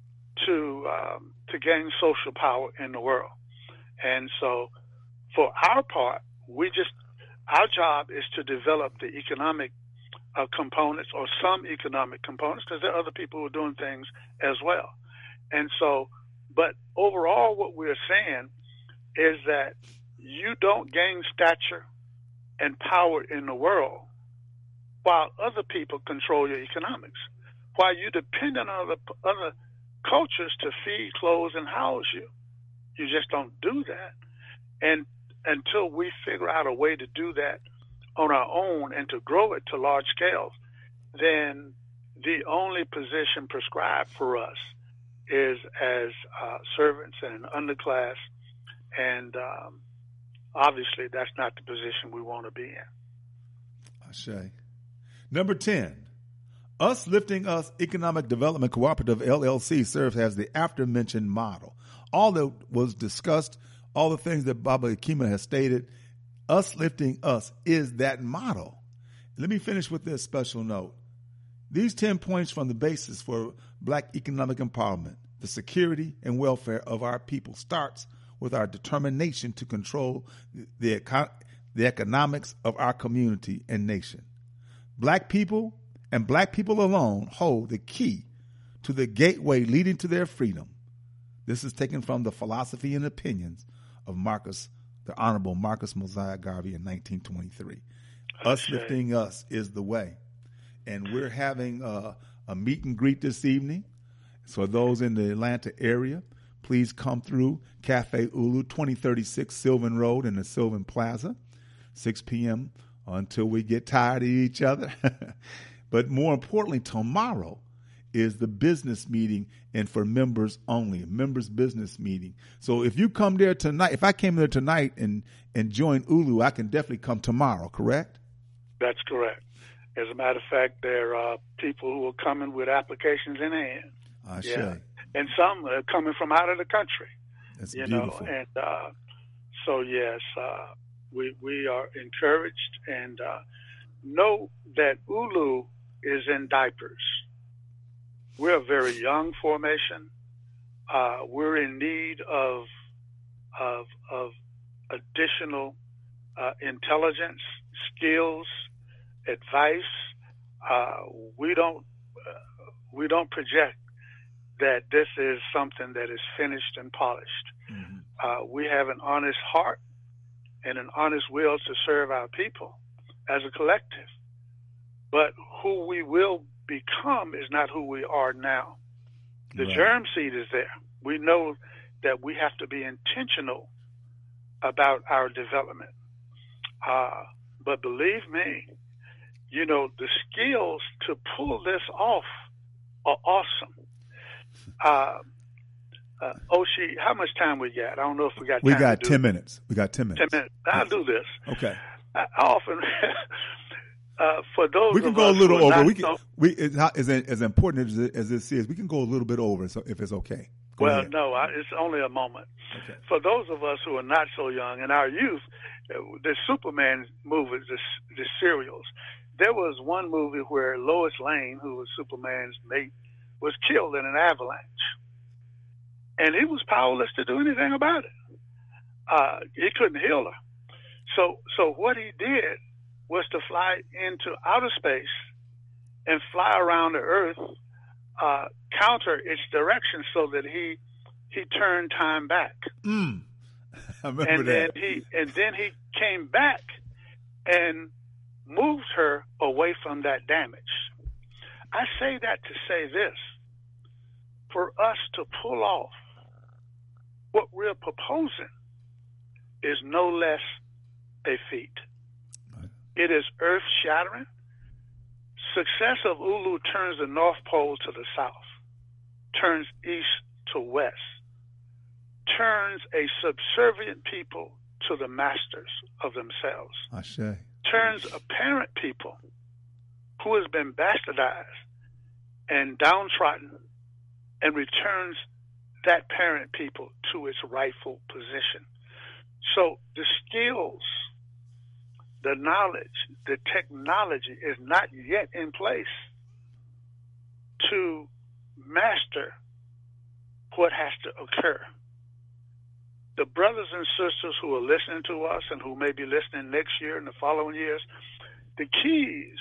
to um, to gain social power in the world. And so for our part, we just, our job is to develop the economic uh, components or some economic components, because there are other people who are doing things as well. And so, but overall what we're saying is that you don't gain stature and power in the world while other people control your economics, while you depend on other other cultures to feed, clothe, and house you. You just don't do that. And until we figure out a way to do that on our own and to grow it to large scales, then the only position prescribed for us is as uh, servants and an underclass. And um, obviously that's not the position we want to be in. Ashe. Number ten. Us Lifting Us Economic Development Cooperative, L L C, serves as the after-mentioned model. All that was discussed, all the things that Baba Akima has stated, Us Lifting Us is that model. Let me finish with this special note. These ten points form the basis for Black economic empowerment. The security and welfare of our people starts with our determination to control the, econ- the economics of our community and nation. Black people and Black people alone hold the key to the gateway leading to their freedom. This is taken from the philosophy and opinions of Marcus, the Honorable Marcus Mosiah Garvey in nineteen twenty-three. Us Lifting Us is the way. And we're having a, a meet and greet this evening. So those in the Atlanta area, please come through Cafe Ulu, twenty thirty-six Sylvan Road in the Sylvan Plaza, six p.m. until we get tired of each other. But more importantly, tomorrow is the business meeting and for members only, members business meeting. So if you come there tonight, if I came there tonight and, and joined Ulu, I can definitely come tomorrow, correct? That's correct. As a matter of fact, there are people who are coming with applications in hand. I yeah. say. And some are coming from out of the country. That's you beautiful. know, and uh, so yes, uh, we we are encouraged and uh, know that Ulu is in diapers. We're a very young formation. Uh, we're in need of of of additional uh, intelligence, skills, advice. Uh, we don't uh, we don't project that this is something that is finished and polished. Mm-hmm. Uh, we have an honest heart and an honest will to serve our people as a collective. But who we will become is not who we are now. The right. germ seed is there. We know that we have to be intentional about our development. Uh, but believe me, you know, the skills to pull this off are awesome. Uh, uh, Oshi, how much time we got? I don't know if we got time. We got to do ten it. minutes. We got ten minutes. Ten minutes. I'll do this. Okay. I, I often, uh, for those we can of go us a little who are over. not We can. so, We as, as as important as it, as this is, we can go a little bit over. So if it's okay. Go well, ahead. no, I, it's only a moment. Okay. For those of us who are not so young, in our youth, uh, the Superman movies, the, the serials. There was one movie where Lois Lane, who was Superman's mate, was killed in an avalanche. And he was powerless to do anything about it. Uh, he couldn't heal her. So, so what he did was to fly into outer space and fly around the Earth, uh, counter its direction so that he he turned time back. Mm. I remember and that. then he and then he came back and moved her away from that damage. I say that to say this. For us to pull off what we're proposing is no less a feat. Right. It is earth-shattering. Success of Ulu turns the North Pole to the south, turns east to west. turns a subservient people to the masters of themselves. Ashe. Turns a parent people who has been bastardized and downtrodden and returns that parent people to its rightful position. So the skills, the knowledge, the technology is not yet in place to master what has to occur. The brothers and sisters who are listening to us and who may be listening next year and the following years, the keys,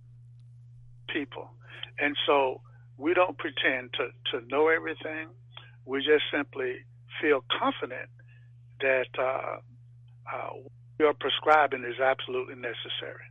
people. And so we don't pretend to, to know everything. We just simply feel confident that uh, uh, we are prescribing is absolutely necessary.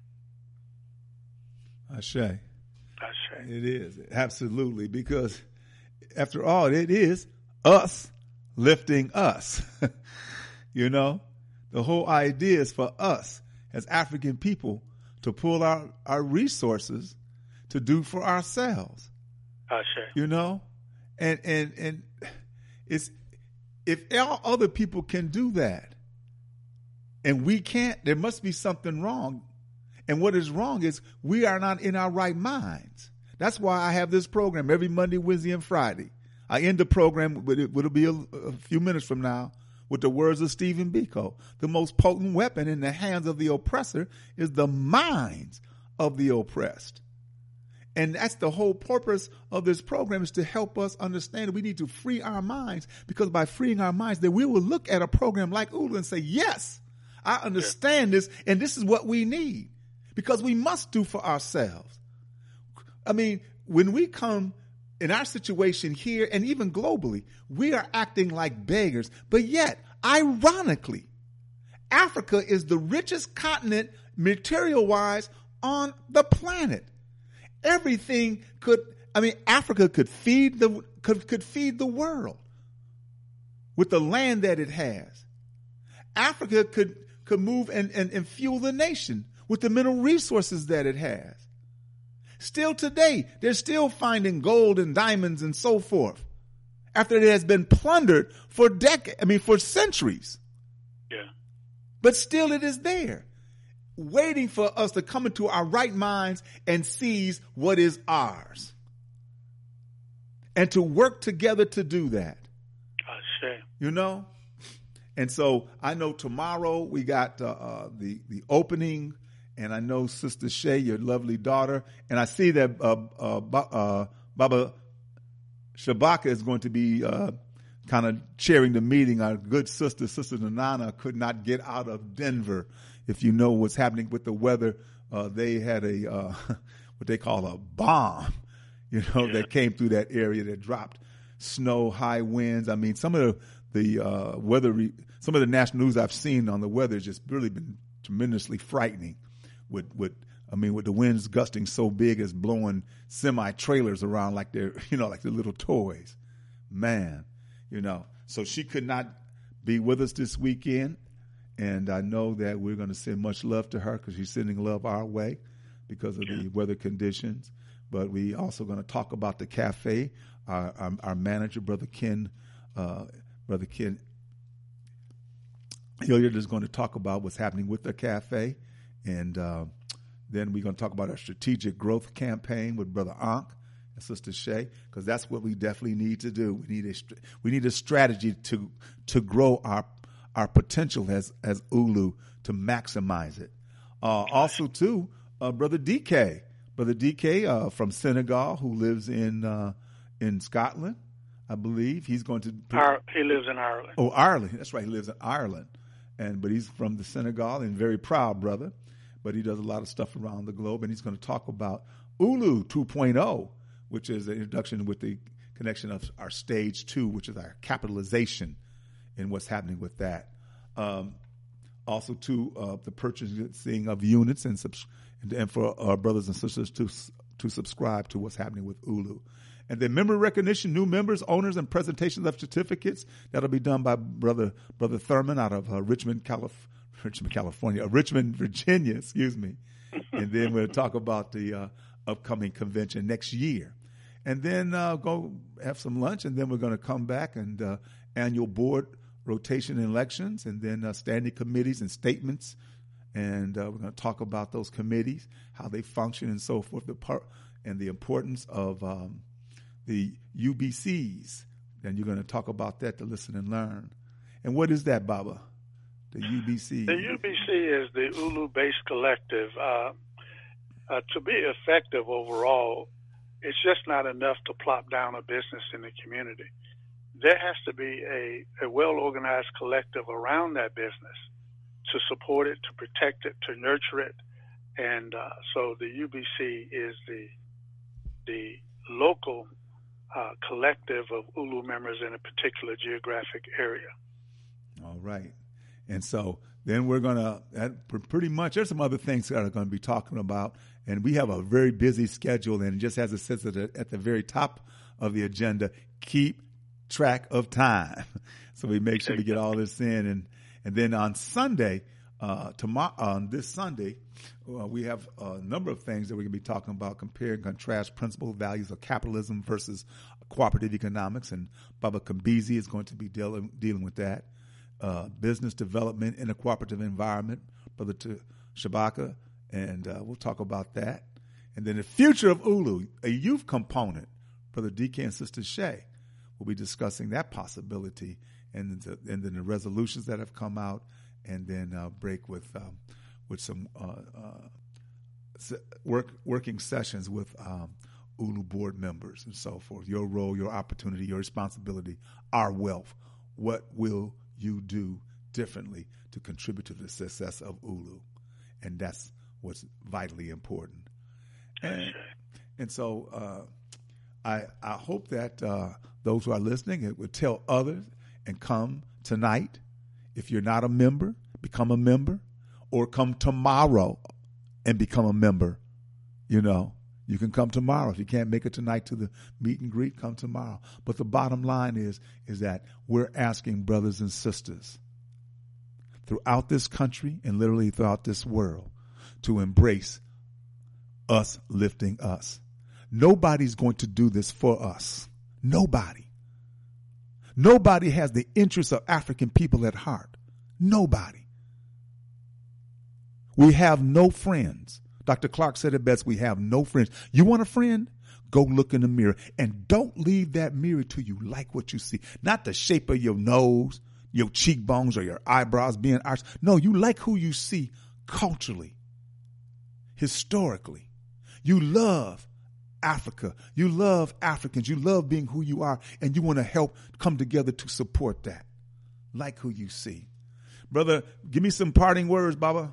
Ashe. Ashe. It is, absolutely, because after all, it is us lifting us. You know, the whole idea is for us as African people to pull out our resources to do for ourselves. Ashe. You know, and and and it's if all other people can do that, and we can't, there must be something wrong. And what is wrong is we are not in our right minds. That's why I have this program every Monday, Wednesday, and Friday. I end the program, but it will be a, a few minutes from now, with the words of Stephen Biko. The most potent weapon in the hands of the oppressor is the minds of the oppressed. And that's the whole purpose of this program, is to help us understand that we need to free our minds, because by freeing our minds, then we will look at a program like Ulu and say, yes, I understand this, and this is what we need, because we must do for ourselves. I mean, when we come in our situation here and even globally, we are acting like beggars. But yet, ironically, Africa is the richest continent material-wise on the planet. Everything could, I mean, Africa could feed the could, could feed the world with the land that it has. Africa could could move and, and, and fuel the nation with the mineral resources that it has. Still today, they're still finding gold and diamonds and so forth after it has been plundered for decades, I mean, for centuries. Yeah. But still it is there, waiting for us to come into our right minds and seize what is ours, and to work together to do that. I say. You know? And so I know tomorrow we got uh, uh, the, the opening. And I know Sister Shay, your lovely daughter, and I see that uh, uh, uh, Baba Shabaka is going to be uh, kind of chairing the meeting. Our good sister, Sister Nanana, could not get out of Denver. If you know what's happening with the weather, uh, they had a uh, what they call a bomb, you know, yeah. that came through that area that dropped snow, high winds. I mean, some of the, the uh, weather, re- some of the national news I've seen on the weather has just really been tremendously frightening. With, with, I mean, with the winds gusting so big as blowing semi trailers around like they're, you know, like they're little toys, man, you know. So she could not be with us this weekend, and I know that we're going to send much love to her because she's sending love our way because of the weather conditions. But we also going to talk about the cafe. Our, our, our manager, Brother Ken, uh, Brother Ken Hilliard, is going to talk about what's happening with the cafe. And uh, then we're going to talk about our strategic growth campaign with Brother Ankh and Sister Shay, because that's what we definitely need to do. We need a we need a strategy to to grow our our potential as as Ulu, to maximize it. Uh, also, too, uh, Brother D K, Brother D K uh, from Senegal, who lives in uh, in Scotland, I believe. He's going to. Our, he lives in Ireland. Oh, Ireland. That's right. He lives in Ireland, and but he's from the Senegal and very proud brother. But he does a lot of stuff around the globe, and he's going to talk about Ulu two point oh, which is an introduction with the connection of our stage two, which is our capitalization and what's happening with that. Um, also, too, uh, the purchasing of units and, subs- and, and for our brothers and sisters to to subscribe to what's happening with Ulu. And then member recognition, new members, owners, and presentations of certificates. That'll be done by Brother Brother Thurman out of uh, Richmond, California. Richmond, California, Richmond, Virginia, excuse me. And then we'll talk about the uh, upcoming convention next year. And then uh, go have some lunch, and then we're going to come back and uh, annual board rotation and elections, and then uh, standing committees and statements. And uh, we're going to talk about those committees, how they function and so forth, the part, and the importance of um, the U B Cs. And you're going to talk about that to listen and learn. And what is that, Baba? The U B C? The U B C is the Ulu-based collective. Uh, uh, to be effective overall, it's just not enough to plop down a business in the community. There has to be a, a well-organized collective around that business to support it, to protect it, to nurture it. And uh, so the U B C is the the local uh, collective of Ulu members in a particular geographic area. All right. And so then we're going to, pretty much, there's some other things that are going to be talking about. And we have a very busy schedule. And just as it says at the, at the very top of the agenda, keep track of time. So we make sure we get all this in. And, and then on Sunday, uh, tomorrow, on this Sunday, uh, we have a number of things that we're going to be talking about, compare and contrast principles, values of capitalism versus cooperative economics. And Baba Kambizi is going to be dealing, dealing with that. Uh, business development in a cooperative environment, Brother T- Shabaka, and uh, we'll talk about that. And then the future of Ulu, a youth component, Brother D K and Sister Shay will be discussing that possibility, and, the, and then the resolutions that have come out, and then uh, break with um, with some uh, uh, work working sessions with um, Ulu board members and so forth. Your role, your opportunity, your responsibility, our wealth. What will you do differently to contribute to the success of Ulu? And that's what's vitally important. And, and so uh, I I hope that uh, those who are listening, it would tell others and come tonight. If you're not a member, become a member, or come tomorrow and become a member. You know, you can come tomorrow. If you can't make it tonight to the meet and greet, come tomorrow. But the bottom line is, is that we're asking brothers and sisters throughout this country and literally throughout this world to embrace us lifting us. Nobody's going to do this for us. Nobody. Nobody has the interests of African people at heart. Nobody. We have no friends. Doctor Clark said it best, we have no friends. You want a friend? Go look in the mirror, and don't leave that mirror till you like what you see. Not the shape of your nose, your cheekbones, or your eyebrows being arched. No, you like who you see culturally, historically. You love Africa. You love Africans. You love being who you are, and you want to help come together to support that. Like who you see. Brother, give me some parting words, Baba.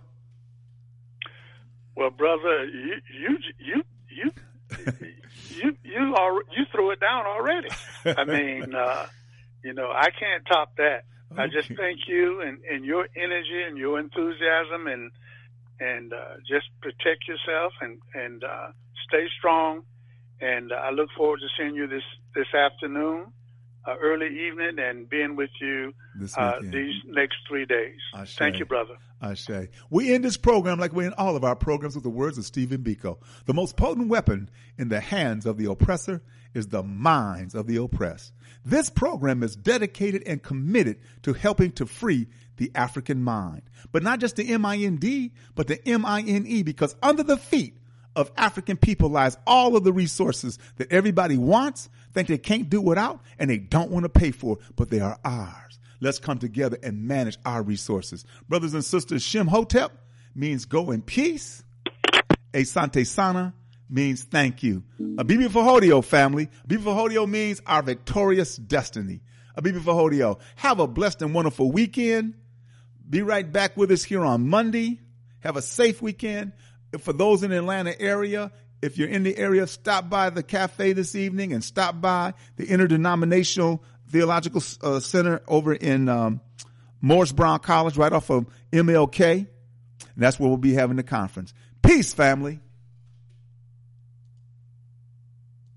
Well, brother, you you you you you you, are, you threw it down already. I mean, uh, you know, I can't top that. Okay. I just thank you and, and your energy and your enthusiasm, and and uh, just protect yourself and and uh, stay strong. And uh, I look forward to seeing you this this afternoon, uh, early evening, and being with you uh, these next three days. Ashe. Thank you, brother. Ashe. We end this program like we end all of our programs with the words of Stephen Biko. The most potent weapon in the hands of the oppressor is the minds of the oppressed. This program is dedicated and committed to helping to free the African mind. But not just the M I N D, but the M I N E, because under the feet of African people lies all of the resources that everybody wants, think they can't do without, and they don't want to pay for, but they are ours. Let's come together and manage our resources. Brothers and sisters, Shem Hotep means go in peace. Asante Sana means thank you. Abibi Fahodio, family. Abibi Fahodio means our victorious destiny. Abibi Fahodio, have a blessed and wonderful weekend. Be right back with us here on Monday. Have a safe weekend. For those in the Atlanta area, if you're in the area, stop by the cafe this evening and stop by the Interdenominational Theological uh, Center over in um, Morris Brown College, right off of M L K. And that's where we'll be having the conference. Peace, family.